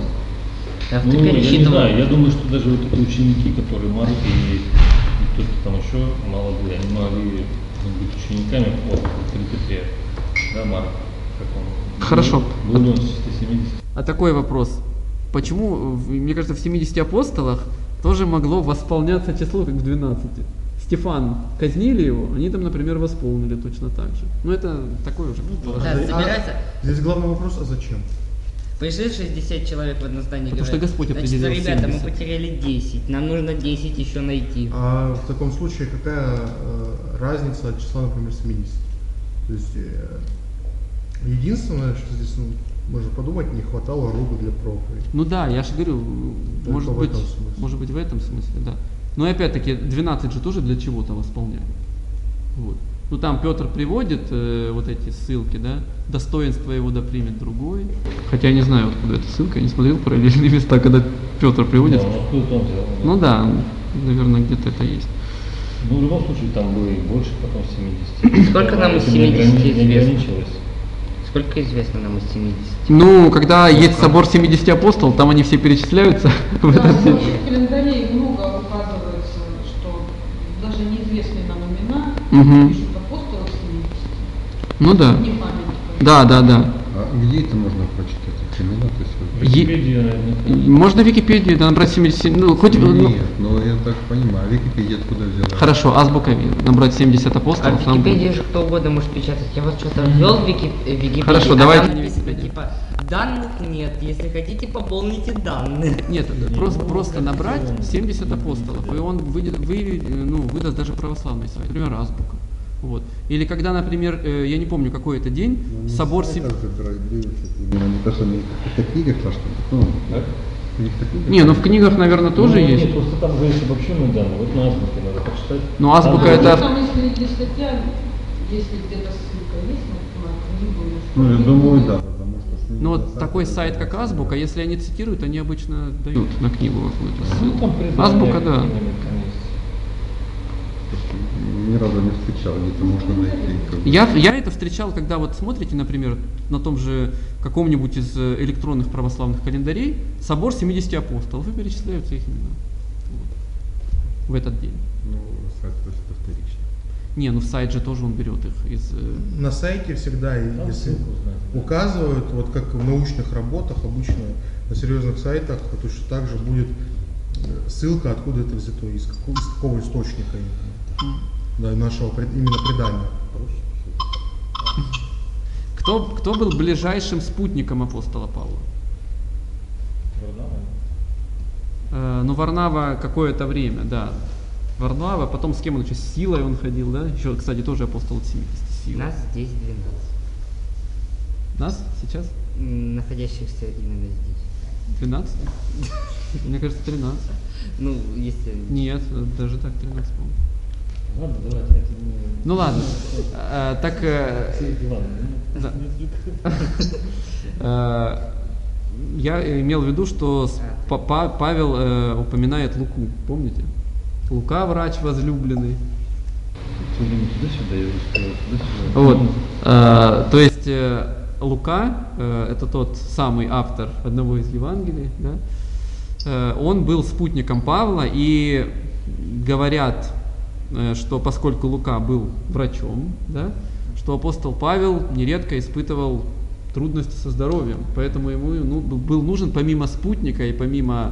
А Ну, ты я не пересчитывал? знаю, я думаю, что даже вот эти ученики, которые Марк и, и кто-то там еще молодые, они могли быть учениками вот при Петре. Да, Марк, как он. Хорошо. Был ли он в числе семидесяти? А такой вопрос. Почему, в- мне кажется, в семидесяти апостолах тоже могло восполняться число, как в двенадцати? Стефан, казнили его, они там, например, восполнили точно так же. Ну, это такой уже предположение. Да, собирается. Здесь главный вопрос, а зачем? Пришли шестьдесят человек в одно здание. Потому говорят, что Господь значит, определил ребята, мы семьдесят. потеряли десять, нам нужно десять еще найти. А в таком случае какая э, разница от числа, например, семидесяти? То есть э, единственное, что здесь, ну, можно подумать, не хватало рук для проповеди. Ну да, я же говорю, Только может в быть, этом смысле. может быть в этом смысле, да. Но и опять-таки двенадцать же тоже для чего-то восполняют. Вот. Ну там Петр приводит э, вот эти ссылки, да, достоинство его да примет другой. Хотя я не знаю, откуда эта ссылка, я не смотрел параллельные места, когда Петр приводит. Да, ну откуда он взял? Ну да, наверное, где-то это есть. Ну, в любом случае, там было и больше, потом семидесяти. Сколько нам из Этим не семидесяти ограни- не известно? ограничилось. Сколько известно нам из семидесяти? Ну, когда есть собор семидесяти апостолов, там они все перечисляются в Да, этом в день. наших календарей много указывается, что даже неизвестные нам имена Мгм. пишут апостолов семидесяти. Ну да. Не память. Да, да, да. А где это можно прочитать, эти имена? То есть, В вот- Е- Википедии, наверное, Можно в Википедию, да, набрать семьдесят, ну, хоть... ну, Нет, но я так понимаю, а Википедия откуда взяла? Хорошо, азбука набрать семьдесят А апостолов. в там будет. Википедии же кто угодно может печатать. Я вот что-то ввел в Вики- в Википедию. Хорошо, а давайте там не написано, Википедия. типа, данных нет, если хотите, пополните данные. Нет, просто, просто набрать семьдесят апостолов, и он выйдет, вы, ну, выдаст даже православный сайт, например, азбука. Вот. Или когда, например, э, я не помню, какой это день, Ну, не собор... знаю, сем- как забирать, даются эти имена. Не то, что они в каких-то книгах, то, что ну, Так? в каких-то книгах. Не, ну в книгах, наверное, тоже Ну, есть. Нет, просто там говорится обобщенные данные. Вот на азбуке надо почитать. Ну, азбука Там- это- Там, если есть статья, если где-то ссылка есть на, на книгу, Ну, я что- думаю, да, потому что... с ними Ну на вот сайте такой это сайт, как Азбука, если они цитируют, они обычно дают на книгу какую-то Ну, ссылку. там предания Азбука, да. какие-нибудь там есть. Ни правда, не встречал, где-то можно найти. Как бы. Я, я это встречал, когда вот смотрите, например, на том же каком-нибудь из электронных православных календарей собор семидесяти апостолов, и перечисляются их имена вот, в этот день. Ну, сайт просто вторично. Не, ну в сайт же тоже он берет их из... На сайте всегда, если указывают, вот как в научных работах обычно, на серьезных сайтах точно так же будет ссылка, откуда это взято, из какого, из какого источника да, нашего именно предания. Кто, кто был ближайшим спутником апостола Павла? Варнава. Э, ну, Варнава какое-то время, да. Варнава, потом с кем он еще? С Силой он ходил, да? Еще, кстати, тоже апостол от семидесяти. Сила. Нас здесь двенадцать. Нас сейчас? М, Находящихся именно здесь. двенадцать? Мне кажется, тринадцать. Ну, если... Нет, даже так, тринадцать, по-моему. Ладно, давайте. это не- Ну ладно. Э, так... э, Все дела, да. Э, Я имел в виду, что с- Па- Па- Павел э, упоминает Луку, помните? Лука, врач возлюбленный. Все время туда-сюда, я успел туда-сюда. Вот. Э, то есть э, Лука, э, это тот самый автор одного из Евангелий, да? Э, он был спутником Павла, и говорят, э, что поскольку Лука был врачом, да, что апостол Павел нередко испытывал трудности со здоровьем, поэтому ему ну, был нужен помимо спутника и помимо,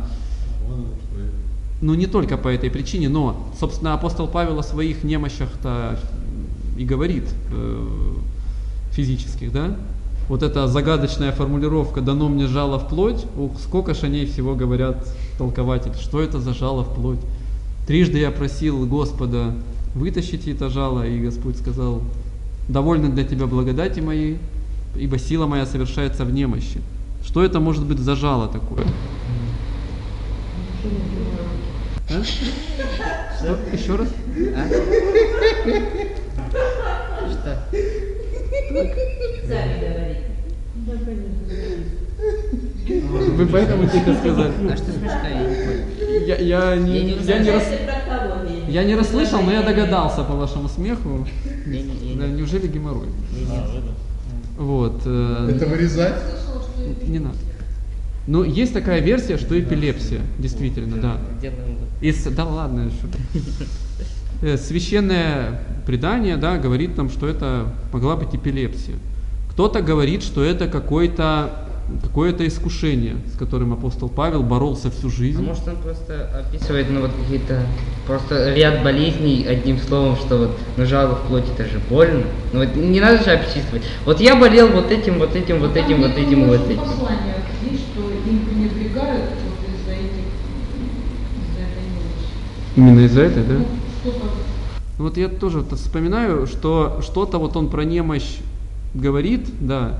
ну не только по этой причине, но, собственно, апостол Павел о своих немощах-то и говорит э, физических, да? Вот эта загадочная формулировка «дано мне жало в плоть», ух, сколько ж о ней всего говорят толкователи, что это за жало в плоть. Трижды я просил Господа вытащить это жало, и Господь сказал: «Довольно для тебя благодати моей, ибо сила моя совершается в немощи». Что это может быть за жало такое? А? Что? Еще раз? А? Что? Вы поэтому тихо сказали? А что смешно, я не понял. Я, я, не, Я не я, не рас... я не расслышал, но я догадался по вашему смеху. Я не- я Да, не- неужели геморрой? я не- Вот. э, Это вырезать? Не надо. Ну, есть такая версия, что эпилепсия, действительно, да. Делаем вот. Из, да ладно, еще. Э, Священное предание, да, говорит нам, что это могла быть эпилепсия. Кто-то говорит, что это какое-то какое-то искушение, с которым апостол Павел боролся всю А жизнь. может он просто описывает, ну вот какие-то, просто ряд болезней, одним словом, что вот, ну жало в плоти, это же больно. Ну вот не надо же обчислить. Вот я болел вот этим, вот этим, вот этим, вот этим и вот этим. Послание есть, что им пренебрегают вот из-за этих, из-за этой немощи. Именно из-за этой, да? Ну, кто-то Ну, вот я тоже вот вспоминаю, что что-то вот он про немощь говорит, да,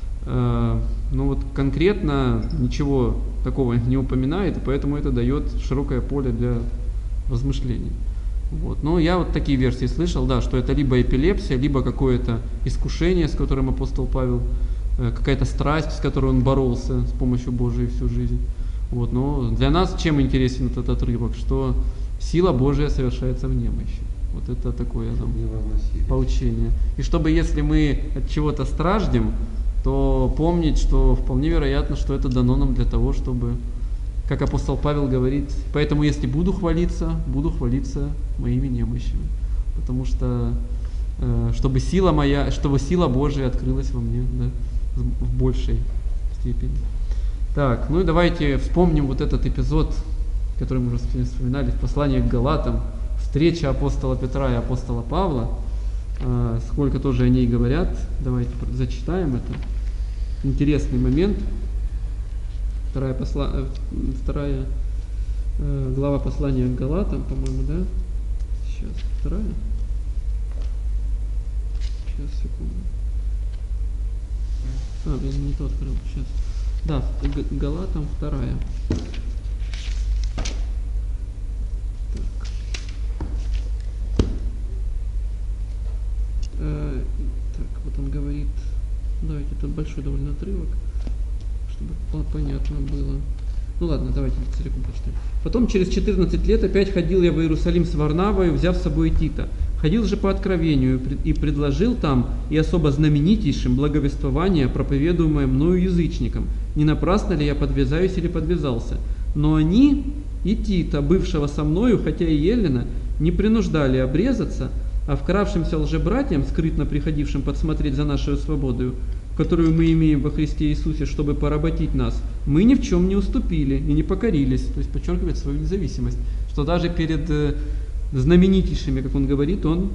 э, но вот конкретно ничего такого не упоминает, и поэтому это дает широкое поле для размышлений. Вот. Но я вот такие версии слышал, да, что это либо эпилепсия, либо какое-то искушение, с которым апостол Павел, э, какая-то страсть, с которой он боролся с помощью Божией всю жизнь. Вот. Но для нас чем интересен этот отрывок, что сила Божия совершается в немощи. Вот это такое там поучение. И чтобы, если мы от чего-то страждем, то помнить, что вполне вероятно, что это дано нам для того, чтобы, как апостол Павел говорит, поэтому если буду хвалиться, буду хвалиться моими немощами. Потому что, э, чтобы сила моя, чтобы сила Божия открылась во мне, да, в большей степени. Так, ну и давайте вспомним вот этот эпизод, который мы уже вспоминали в послании к Галатам. Встреча апостола Петра и апостола Павла, э, сколько тоже о ней говорят, давайте зачитаем это. Интересный момент. Вторая, посла... э, вторая э, глава послания к Галатам, по-моему, да? Сейчас, вторая. Сейчас, секунду. А, я не то открыл, сейчас. Да, Г- Галатам вторая. Э, Так, вот он говорит, давайте, это большой довольно отрывок, чтобы по- понятно было. Ну ладно, давайте целиком прочитаем. Потом через четырнадцать лет опять ходил я в Иерусалим с Варнавой, взяв с собой Тита. Ходил же по откровению и предложил там и особо знаменитейшим благовествование, проповедуемое мною язычникам. Не напрасно ли я подвязаюсь или подвязался? Но они и Тита, бывшего со мною, хотя и Елена, не принуждали обрезаться, а вкравшимся лжебратьям, скрытно приходившим подсмотреть за нашу свободу, которую мы имеем во Христе Иисусе, чтобы поработить нас, мы ни в чем не уступили и не покорились. То есть подчеркивает свою независимость, что даже перед знаменитейшими, как он говорит, он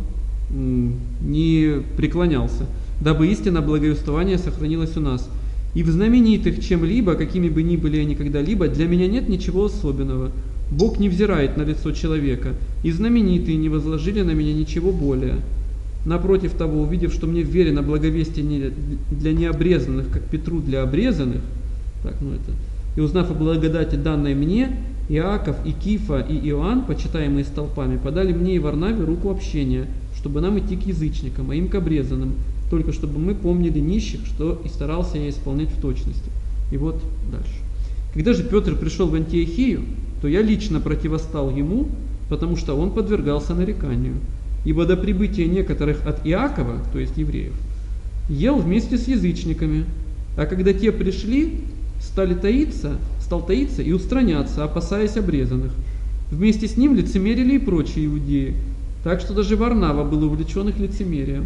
не преклонялся, дабы истина благовествования сохранилась у нас. И в знаменитых чем-либо, какими бы ни были они когда-либо, для меня нет ничего особенного. Бог не взирает на лицо человека, и знаменитые не возложили на меня ничего более. Напротив того, увидев, что мне верено благовестие не для необрезанных, как Петру для обрезанных, так, ну это, и узнав о благодати, данной мне, Иаков, и Кифа, и Иоанн, почитаемые столпами, подали мне и Варнаве руку общения, чтобы нам идти к язычникам, а им к обрезанным, только чтобы мы помнили нищих, что и старался я исполнять в точности. И вот дальше. Когда же Петр пришел в Антиохию, то я лично противостал ему, потому что он подвергался нареканию. Ибо до прибытия некоторых от Иакова, то есть евреев, ел вместе с язычниками, а когда те пришли, стали таиться, стал таиться и устраняться, опасаясь обрезанных. Вместе с ним лицемерили и прочие иудеи, так что даже Варнава был увлечен их лицемерием.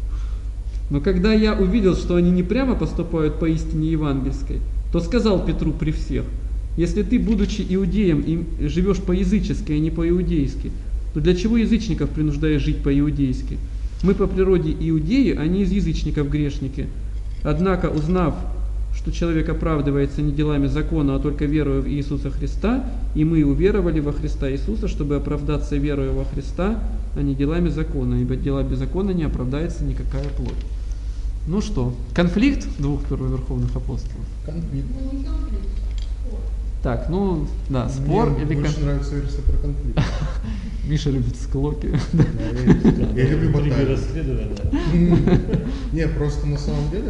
Но когда я увидел, что они не прямо поступают по истине евангельской, то сказал Петру при всех: если ты, будучи иудеем, и живешь по-язычески, а не по-иудейски, то для чего язычников принуждаешь жить по-иудейски? Мы по природе иудеи, а не из язычников грешники. Однако, узнав, что человек оправдывается не делами закона, а только верою в Иисуса Христа, и мы уверовали во Христа Иисуса, чтобы оправдаться верою во Христа, а не делами закона, ибо дела без закона не оправдается никакая плоть. Ну что, конфликт двух первоверховных апостолов? Конфликт. Ну, не конфликт. Так, ну, да, спор Мне или больше конфликт? нравится версия про конфликт. Миша любит склоки. Да, Я я люблю Интрига баталии. расследования. Не, просто на самом деле,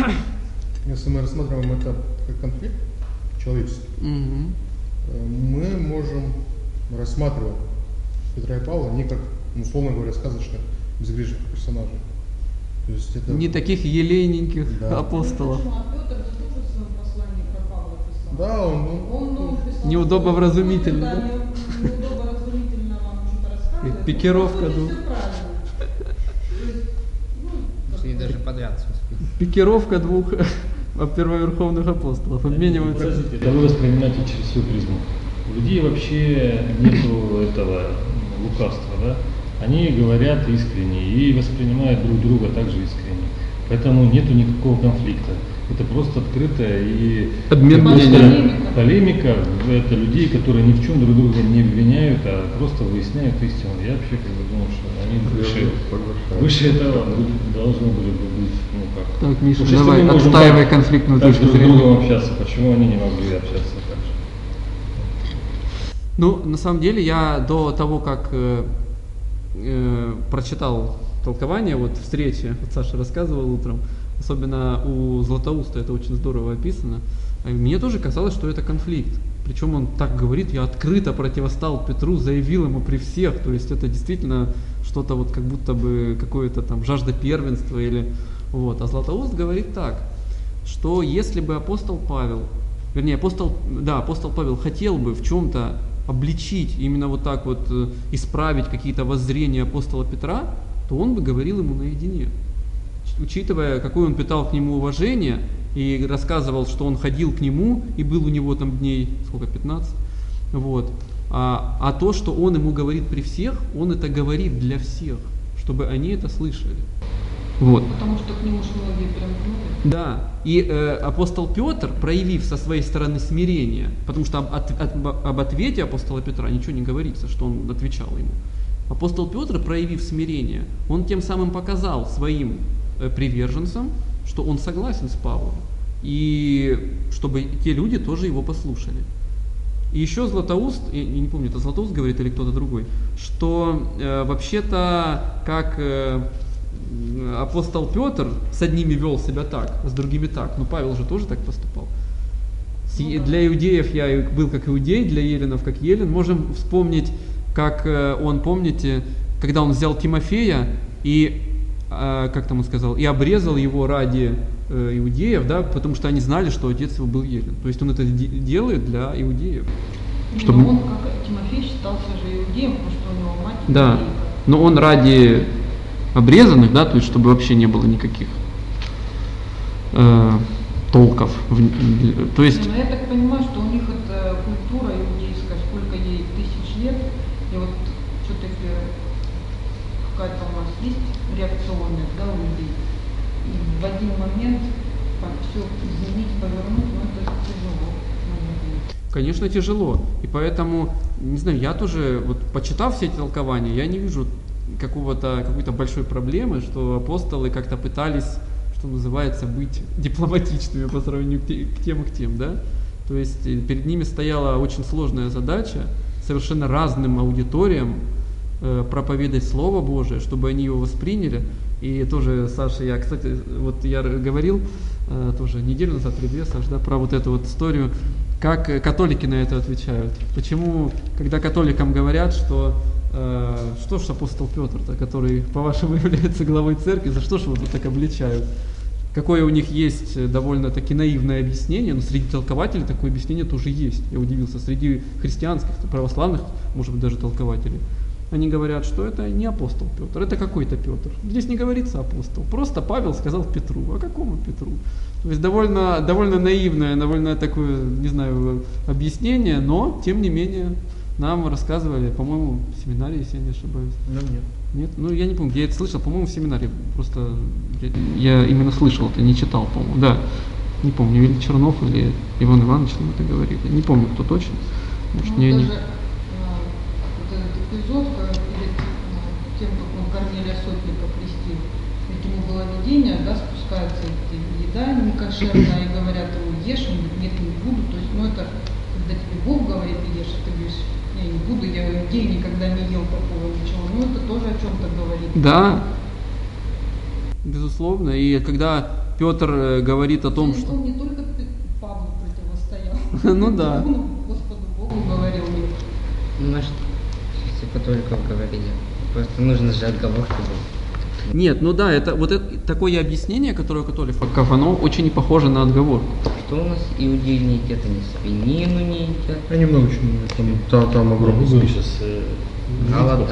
если мы рассматриваем это как конфликт человеческий, Мгм. э, мы можем рассматривать Петра и Павла не как, ну, условно говоря, сказочных безгрешных персонажей. То есть это... Не таких елейненьких Да. апостолов. Почему? А Петр же тоже в своем послании про Павла писал. Да, он, он, Он, ну, писал, Неудобовразумительно, что, да? не- Неудобовразумительно вам что-то рассказывает. Пикировка, Ну, по сути, да. всё правильно. То есть, ну, И даже подраться успели. Пикировка двух первоверховных апостолов. Обмениваются. Подождите, это вы воспринимаете через свою призму. У людей вообще нету этого лукавства, да? Они говорят искренне и воспринимают друг друга также искренне. Поэтому нету никакого конфликта. Это просто открытая и Обмен просто мнениями. полемика. Это людей, которые ни в чем друг друга не обвиняют, а просто выясняют истину. Я вообще как бы думал, что они выше, выше этого должны были бы быть. Ну, как. Так, Миша, Уж если давай, мы можем отстаивай так- конфликтную так точку друг с зрения. другом общаться, почему они не могли общаться так же? Ну, на самом деле, я до того, как э, э, прочитал толкование, вот встречи, вот Саша рассказывал утром, особенно у Златоуста это очень здорово описано, а мне тоже казалось, что это конфликт. Причем он так говорит: я открыто противостал Петру, заявил ему при всех. То есть это действительно что-то вот как будто бы какое-то там жажда первенства или вот. А Златоуст говорит так, что если бы апостол Павел, вернее апостол, да, апостол Павел хотел бы в чем-то обличить, именно вот так вот э, исправить какие-то воззрения апостола Петра, то он бы говорил ему наедине. Учитывая, какое он питал к нему уважение и рассказывал, что он ходил к нему и был у него там дней, сколько, пятнадцать, вот. А, а то, что он ему говорит при всех, он это говорит для всех, чтобы они это слышали. Вот. потому что к нему же многие примкнули. Да, и э, апостол Петр, проявив со своей стороны смирение, потому что об, от- от- об ответе апостола Петра ничего не говорится, что он отвечал ему. Апостол Петр, проявив смирение, он тем самым показал своим э, приверженцам, что он согласен с Павлом, и чтобы те люди тоже его послушали. И еще Златоуст, я не помню, это Златоуст говорит или кто-то другой, что э, вообще-то как э, апостол Петр с одними вел себя так, с другими так, но Павел же тоже так поступал. С- Ну да. Для иудеев я и был как иудей, для еленов как елен. Можем вспомнить, как э, он, помните, когда он взял Тимофея и, э, как там он сказал, и обрезал его ради э, иудеев, да, потому что они знали, что отец его был Елен. То есть он это де- делает для иудеев. Чтобы... Но он, как Тимофей, считался же иудеем, потому что у него мать Да, еврейка. но он ради обрезанных, да, то есть чтобы вообще не было никаких э, толков. В, то есть... Но я так понимаю, что у них это культура иудейская, сколько ей тысяч лет, и вот все-таки какая-то у нас есть реакционность, да, у людей. И в один момент все изменить, повернуть, ну это тяжело. Конечно, тяжело. И поэтому, не знаю, я тоже, вот почитав все эти толкования, я не вижу какого-то, какой-то большой проблемы, что апостолы как-то пытались, что называется, быть дипломатичными по сравнению к тем и к тем, да? То есть перед ними стояла очень сложная задача совершенно разным аудиториям э, проповедать Слово Божие, чтобы они его восприняли. И тоже, Саша, я, кстати, вот я говорил э, тоже неделю назад или две, Саша, да, про вот эту вот историю, как католики на это отвечают. Почему, когда католикам говорят, что э, что ж апостол Петр-то, который, по-вашему, является главой церкви, за что же его тут так обличают? Какое у них есть довольно-таки наивное объяснение, но среди толкователей такое объяснение тоже есть. Я удивился, среди христианских, православных, может быть, даже толкователей. Они говорят, что это не апостол Петр, это какой-то Петр. Здесь не говорится апостол, просто Павел сказал Петру. А какому Петру? То есть довольно, довольно наивное, довольно такое, не знаю, объяснение, но, тем не менее, нам рассказывали, по-моему, в семинаре, если я не ошибаюсь. Нам нет. Нет? Ну, я не помню, где я это слышал, по-моему, в семинаре. Просто я, я именно слышал это, не читал, по-моему. Да, не помню, или Чернов, или Иван Иванович нам это говорили. Не помню, кто точно. Может, ну, не даже они. а, вот этот эпизод, когда перед а, тем, как он Корнелия Сотника крестил, ведь ему было видение, да, спускается эта еда некошерная, и говорят ему, ешь, он говорит, нет, не буду. То есть, ну, это, когда тебе Бог говорит, ешь, ты говоришь, я не буду, я иудей никогда не ел такого ничего. Ну, это тоже о чем-то говорит. Да, безусловно. И когда Петр говорит о том, что... Он не только Павлу противостоял. Ну да. Он Господу Богу говорил. Ну, может, все католиков говорили. Просто нужно же отговорки быть. Нет, ну да, это вот это, такое объяснение, которое у католиков, оно очень похоже на отговорку. Что у нас иудеи не едят, они свинину не едят. Они много чего не едят. Там, там огромный Google список. сейчас э, Голодают.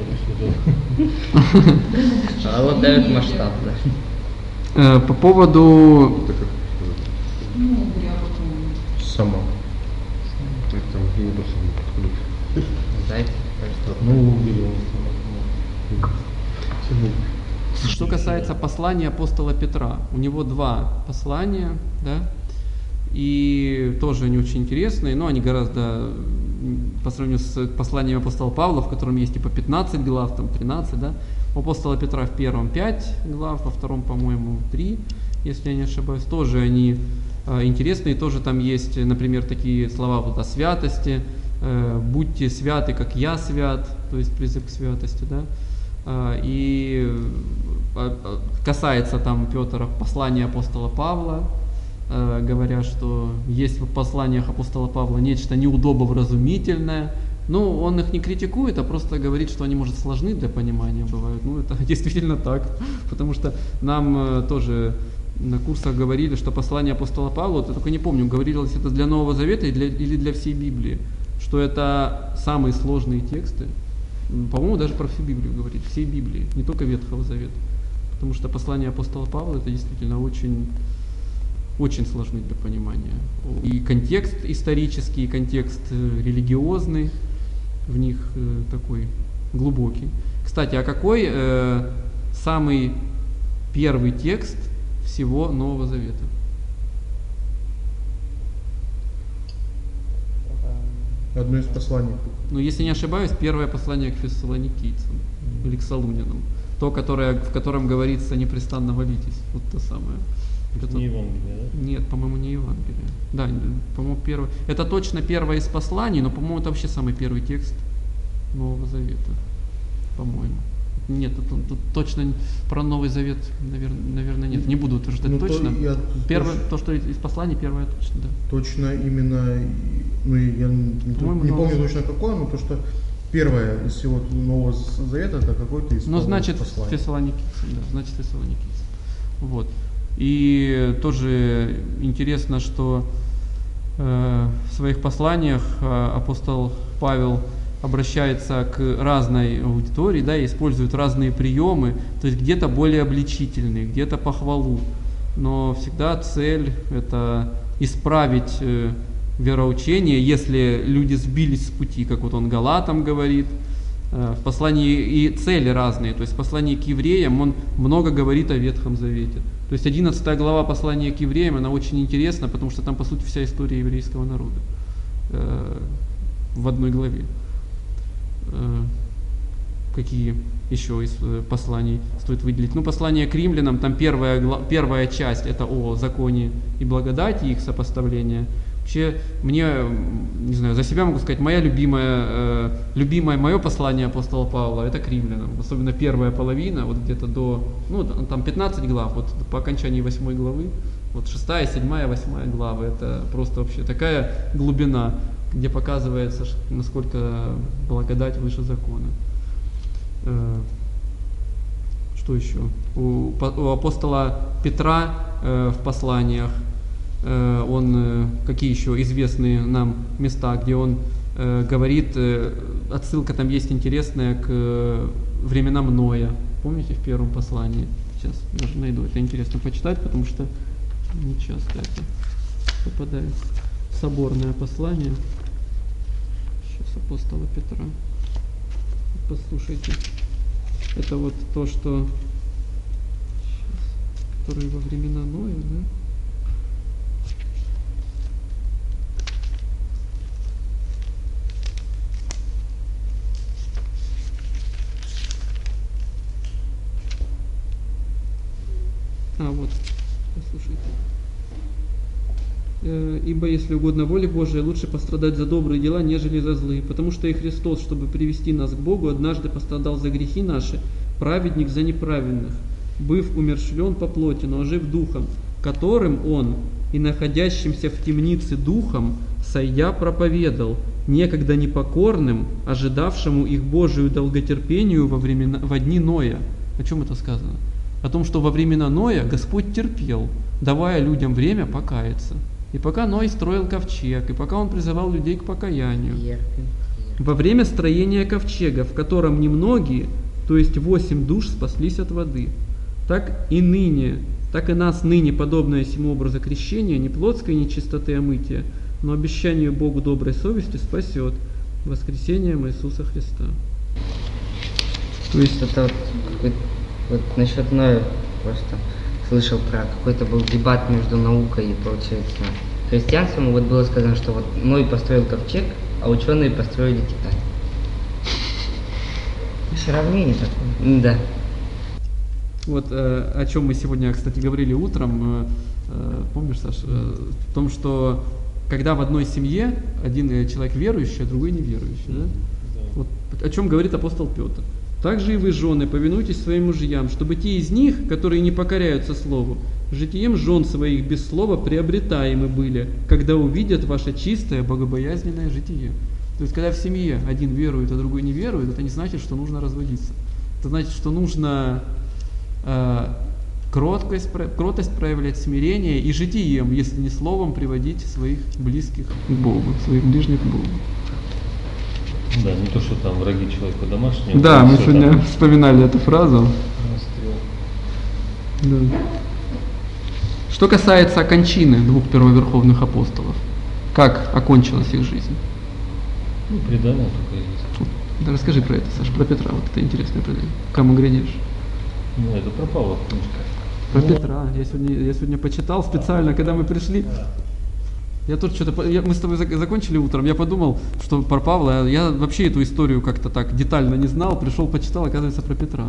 Голодают масштабно. Э, по поводу... Это как сказать? Ну, грязь. Сама. Это там не просто не подходит. Зайцы, кажется. Ну, убили он. Что касается послания апостола Петра, у него два послания, да, и тоже они очень интересные, но они гораздо, по сравнению с посланием апостола Павла, в котором есть типа пятнадцать глав, там тринадцать, да, у апостола Петра в первом пять глав, во втором, по-моему, три, если я не ошибаюсь, тоже они э, интересные, тоже там есть, например, такие слова вот о святости, э, будьте святы, как я свят, то есть призыв к святости, да. И касается там Петр послания апостола Павла, говоря, что есть в посланиях апостола Павла нечто неудобовразумительное. Ну, он их не критикует, а просто говорит, что они, может, сложны для понимания бывают. Ну, это действительно так, потому что нам тоже на курсах говорили, что послание апостола Павла, вот я только не помню, говорилось это для Нового Завета или для, или для всей Библии, что это самые сложные тексты. По-моему, даже про всю Библию говорит, всей Библии, не только Ветхого Завета. Потому что послание апостола Павла это действительно очень, очень сложны для понимания. И контекст исторический, и контекст религиозный в них э, такой глубокий. Кстати, а какой э, самый первый текст всего Нового Завета? Одно из посланий. Ну, если не ошибаюсь, первое послание к фессалоникийцам или к Солунянам. То, которое, в котором говорится непрестанно молитесь. Вот то самое. Это не Евангелие, да? Нет, по-моему, не Евангелие. Да, по-моему, первое. Это точно первое из посланий, но, по-моему, это вообще самый первый текст Нового Завета. По-моему. Нет, тут, тут точно про Новый Завет, наверное, наверное нет. Не буду утверждать ну, точно. То, я, первое, то, то, что из посланий, первое точно, да. Точно именно, ну я не, не помню Новый... точно какое, но то, что Первое из всего Нового Завета это какой-то из Ну, значит, посланий. Фессалоникийцам, да, значит, Фессалоникийцам. Вот. И тоже интересно, что э, в своих посланиях э, апостол Павел обращается к разной аудитории, да, и использует разные приемы, то есть где-то более обличительные, где-то похвалу, но всегда цель это исправить э, вероучение, если люди сбились с пути, как вот он Галатам говорит. В послании и цели разные, то есть в послании к евреям он много говорит о Ветхом Завете. То есть одиннадцатая глава послания к евреям, она очень интересна, потому что там по сути вся история еврейского народа э, в одной главе. Э, какие еще из э, посланий стоит выделить? Ну, послание к римлянам, там первая, первая часть это о законе и благодати, их сопоставление. Вообще, мне, не знаю, за себя могу сказать, моя любимая, э, любимое мое послание апостола Павла, это к римлянам. Особенно первая половина, вот где-то до, ну, там пятнадцать глав, вот по окончании восьмой главы, вот шестая, седьмая, восьмая главы, это просто вообще такая глубина, где показывается, насколько благодать выше закона. Э, что еще? У, у апостола Петра э, в посланиях, он, какие еще известные нам места, где он э, говорит, э, отсылка там есть интересная к э, временам Ноя. Помните в первом послании? Сейчас даже найду, это интересно почитать, потому что не часто это попадает. Соборное послание. Сейчас апостола Петра. Послушайте. Это вот то, что сейчас, которые во времена Ноя, да? А, вот, послушайте. Ибо, если угодно воле Божией, лучше пострадать за добрые дела, нежели за злые. Потому что и Христос, чтобы привести нас к Богу, однажды пострадал за грехи наши, праведник за неправедных, быв умерщвлен по плоти, но ожив духом, которым Он и находящимся в темнице духом, сойдя проповедал, некогда непокорным, ожидавшему их Божию долготерпению во, времена, во дни Ноя. О чем это сказано? О том, что во времена Ноя Господь терпел, давая людям время покаяться. И пока Ной строил ковчег, и пока он призывал людей к покаянию. Во время строения ковчега, в котором немногие, то есть восемь душ, спаслись от воды, так и ныне, так и нас ныне, подобное сему образу крещения, не плотской нечистоты омытия, но обещанию Богу доброй совести спасет воскресением Иисуса Христа. То есть это вот, вот насчет Ноя просто слышал про какой-то был дебат между наукой и, получается, христианством. Вот было сказано, что вот Ной построил ковчег, а ученые построили Титаник. Сравнение такое. Да. Вот э, о чем мы сегодня, кстати, говорили утром, э, э, помнишь, Саш, э, в том, что когда в одной семье один человек верующий, а другой неверующий, да? Вот о чем говорит апостол Петр. Также и вы, жены, повинуйтесь своим мужьям, чтобы те из них, которые не покоряются слову, житием жен своих без слова приобретаемы были, когда увидят ваше чистое, богобоязненное житие. То есть, когда в семье один верует, а другой не верует, это не значит, что нужно разводиться. Это значит, что нужно э, кроткость, кротость проявлять, смирение и житием, если не словом, приводить своих близких к Богу, своих ближних к Богу. Да, не то, что там враги человека домашнего. Да, мы все сегодня там вспоминали эту фразу. Да. Что касается кончины двух первоверховных апостолов, как окончилась их жизнь? Ну, предание только есть. Да, расскажи про это, Саша, про Петра, вот это интересное предание. Кому глядишь? Ну, это пропало в книжках. Про ну, Петра. Я сегодня, я сегодня почитал специально, когда мы пришли. Я тут что-то, я, мы с тобой закончили утром, я подумал, что про Павла, я вообще эту историю как-то так детально не знал, пришел, почитал, оказывается, про Петра.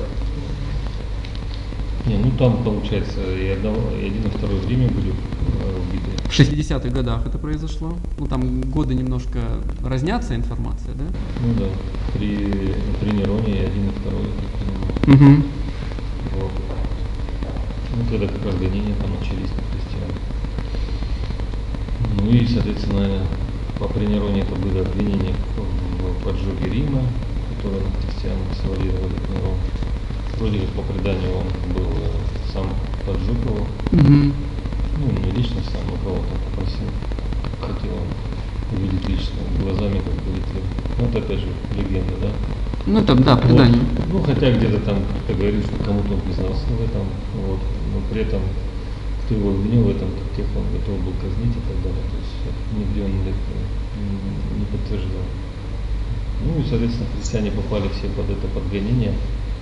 Не, ну там получается и, одно, и один, и второй время были убиты. В шестидесятых годах это произошло. Ну там годы немножко разнятся, информация, да? Ну да, при, при Нероне и один, и второй, я так понимаю. Угу. Вот. Ну когда как раз гонения там начались на христиан. Ну и, соответственно, по Нероне это было обвинение в, поджоге Рима, которые христиан свалировали к нему. Вроде как по преданию он был э, сам поджег его. Мгм. Ну, не лично сам, но кого-то попросил. Хотел он увидеть лично, глазами как полетел. Ну, это опять же легенда, да? Ну это, да, предание. Вот. Ну, хотя где-то там кто-то говорит, что кому-то он признался в этом, вот, но при этом кто его обвинил в этом, тех он готов был казнить и так далее. То есть нигде он это не подтверждал. Ну и, соответственно, христиане попали все под это подгонение.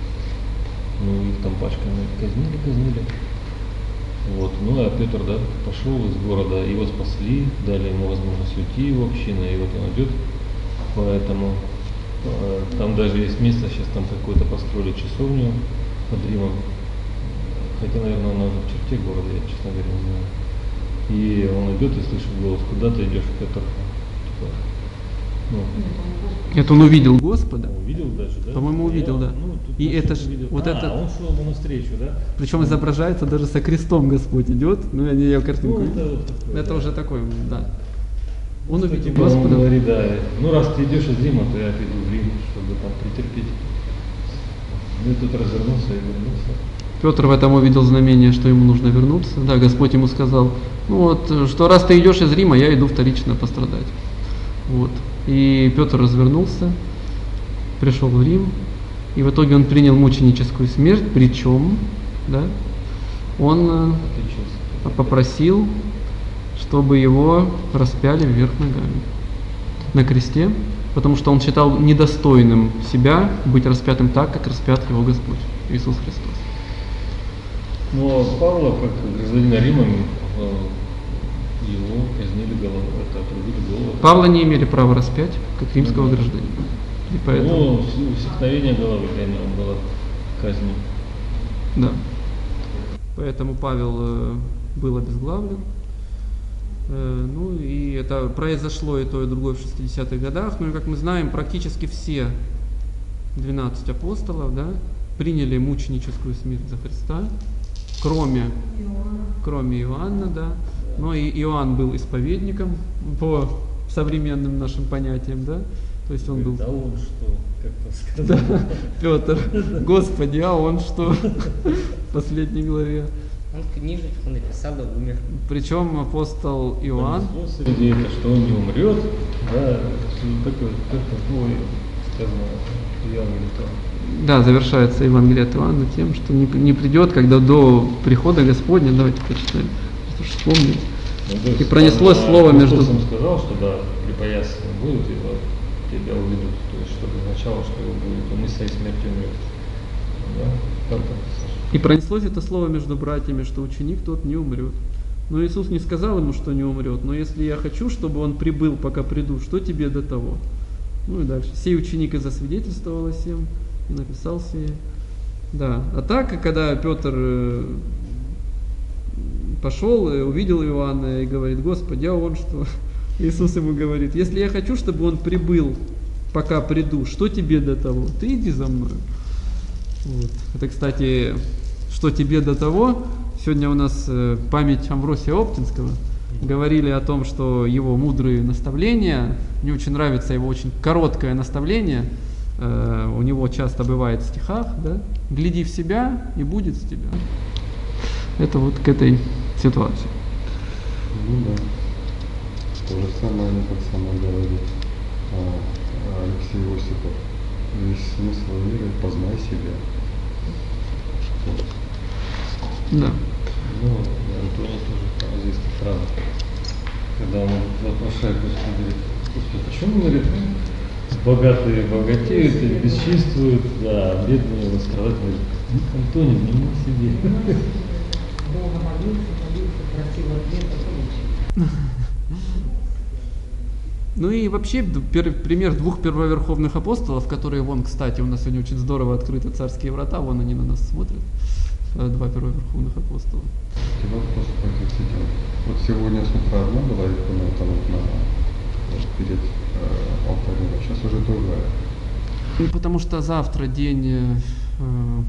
Ну, их там пачками казнили, казнили. Вот. Ну, а Петр, да, пошел из города, его спасли, дали ему возможность уйти в общину, и вот он идет. Поэтому э, там даже есть место, сейчас там какое-то построили часовню под Римом. Хотя, наверное, она уже в черте города, я, честно говоря, не знаю. И он идет и слышит голос: куда ты идешь, Петр? Типа, ну, Это он увидел Господа. увидел даже, да? По-моему, увидел, Я, да. ну, тут И тоже это ж- увидел. вот а, это- он шел ему навстречу, да? Причем изображается даже со крестом Господь идет. Ну, я не ее картинку Ну, видел. это вот такое, Это да. уже такой, да. Он Кстати, увидел да, он Господа. говорит, да, ну раз ты идешь из Рима, то я иду в Рим, чтобы там претерпеть. Ну и тут развернулся и вернулся. Петр в этом увидел знамение, что ему нужно вернуться. Да, Господь ему сказал, ну вот, что раз ты идешь из Рима, я иду вторично пострадать. Вот. И Петр развернулся, пришел в Рим, и в итоге он принял мученическую смерть, причем, да, он э, Отличился. попросил, чтобы его распяли вверх ногами на кресте, потому что он считал недостойным себя быть распятым так, как распят его Господь, Иисус Христос. Но Павла, как гражданина Рима, э, его казнили голову, это отрубили голову. Павла не имели права распять, как римского гражданина. И поэтому, Ну, усекновение головы для него было казнью. да. Поэтому Павел э, был обезглавлен. Э, ну и это произошло и то, и другое в шестидесятых годах. Ну и как мы знаем, практически все двенадцать апостолов, да, приняли мученическую смерть за Христа, кроме, кроме Иоанна, да. Но и Иоанн был исповедником по современным нашим понятиям, да. То есть он был... Да он что, как-то сказал. Да, Петр, Господи, а он что? В последней главе. Он книжечку написал и умер. Причем апостол Иоанн, Понеслось среди этого, что он не умрет, да, такое, такое сказано в Евангелии там. да, завершается Евангелие от Иоанна тем, что не, не придет, когда до прихода Господня, давайте почитаем, что ж вспомнить. Ну, то есть И пронеслось он, слово а, между... Христос ему сказал, что да, припоясаны будут, и вот тебя уведут, то есть чтобы означало, что его будет, он и своей смертью умрет. Да? Как это, Саша? И пронеслось это слово между братьями, что ученик тот не умрет. Но Иисус не сказал ему, что не умрет, но если я хочу, чтобы он прибыл, пока приду, что тебе до того? Ну и дальше. Сей ученик и засвидетельствовал о сем, и написал сие. Да. А так, когда Петр э, пошел, и увидел Иоанна и говорит: Господи, а он что? Иисус ему говорит: если я хочу, чтобы он прибыл, пока приду, что тебе до того? Ты иди за мной. Вот. Это, кстати, что тебе до того? Сегодня у нас э, память Амвросия Оптинского. Говорили о том, что его мудрые наставления, мне очень нравится его очень короткое наставление, э, у него часто бывает в стихах, да? Гляди в себя, и будет с тебя. Это вот к этой ситуации. Ну да. То же самое они так само говорит а, Алексей Осипов. Весь смысл мира — познай себя. Вот. Да. Ну, Антоний тоже там известная фраза, когда он вопрошает Господа, говорит: Господи, почему, говорит, богатые богатеют и бесчинствуют, да, бедные восстрадают? Говорит: Антоний, внимай себе. Долго молился, молился, просил ответа, получил. Ну и вообще пер- пример двух первоверховных апостолов, которые вон, кстати, у нас сегодня очень здорово открыты царские врата, вон они на нас смотрят, э, два первоверховных апостола. И вопрос такой, кстати, вот сегодня с утра одна была икона, там вот на, вот перед э, алтарем, а сейчас уже другая. Ну, потому что завтра день... э, э,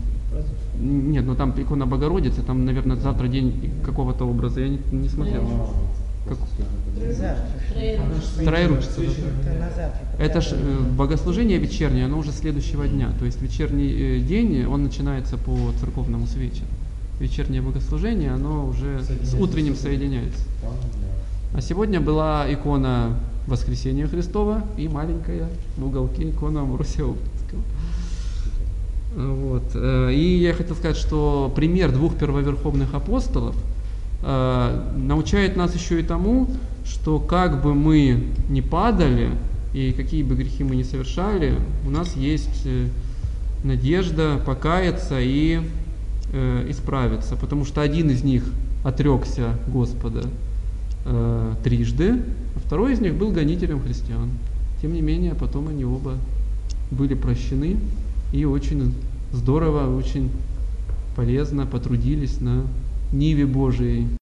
нет, ну там икона Богородицы, там, наверное, завтра день какого-то образа, я не, не смотрел. Как? Завтра. Троеручица. да. Это на завтра. Это ж э, богослужение вечернее, оно уже следующего дня. То есть вечерний э, день, он начинается по церковному с вечера. Вечернее богослужение, оно уже с утренним соединяется. А сегодня была икона Воскресения Христова и маленькая в уголке икона Амвросия Оптинского. Вот. э, И я хотел сказать, что пример двух первоверховных апостолов э, научает нас еще и тому, что как бы мы ни падали и какие бы грехи мы ни совершали, у нас есть э, надежда покаяться и э, исправиться, потому что один из них отрекся Господа э, трижды, а второй из них был гонителем христиан. Тем не менее, потом они оба были прощены и очень здорово, очень полезно потрудились на ниве Божией.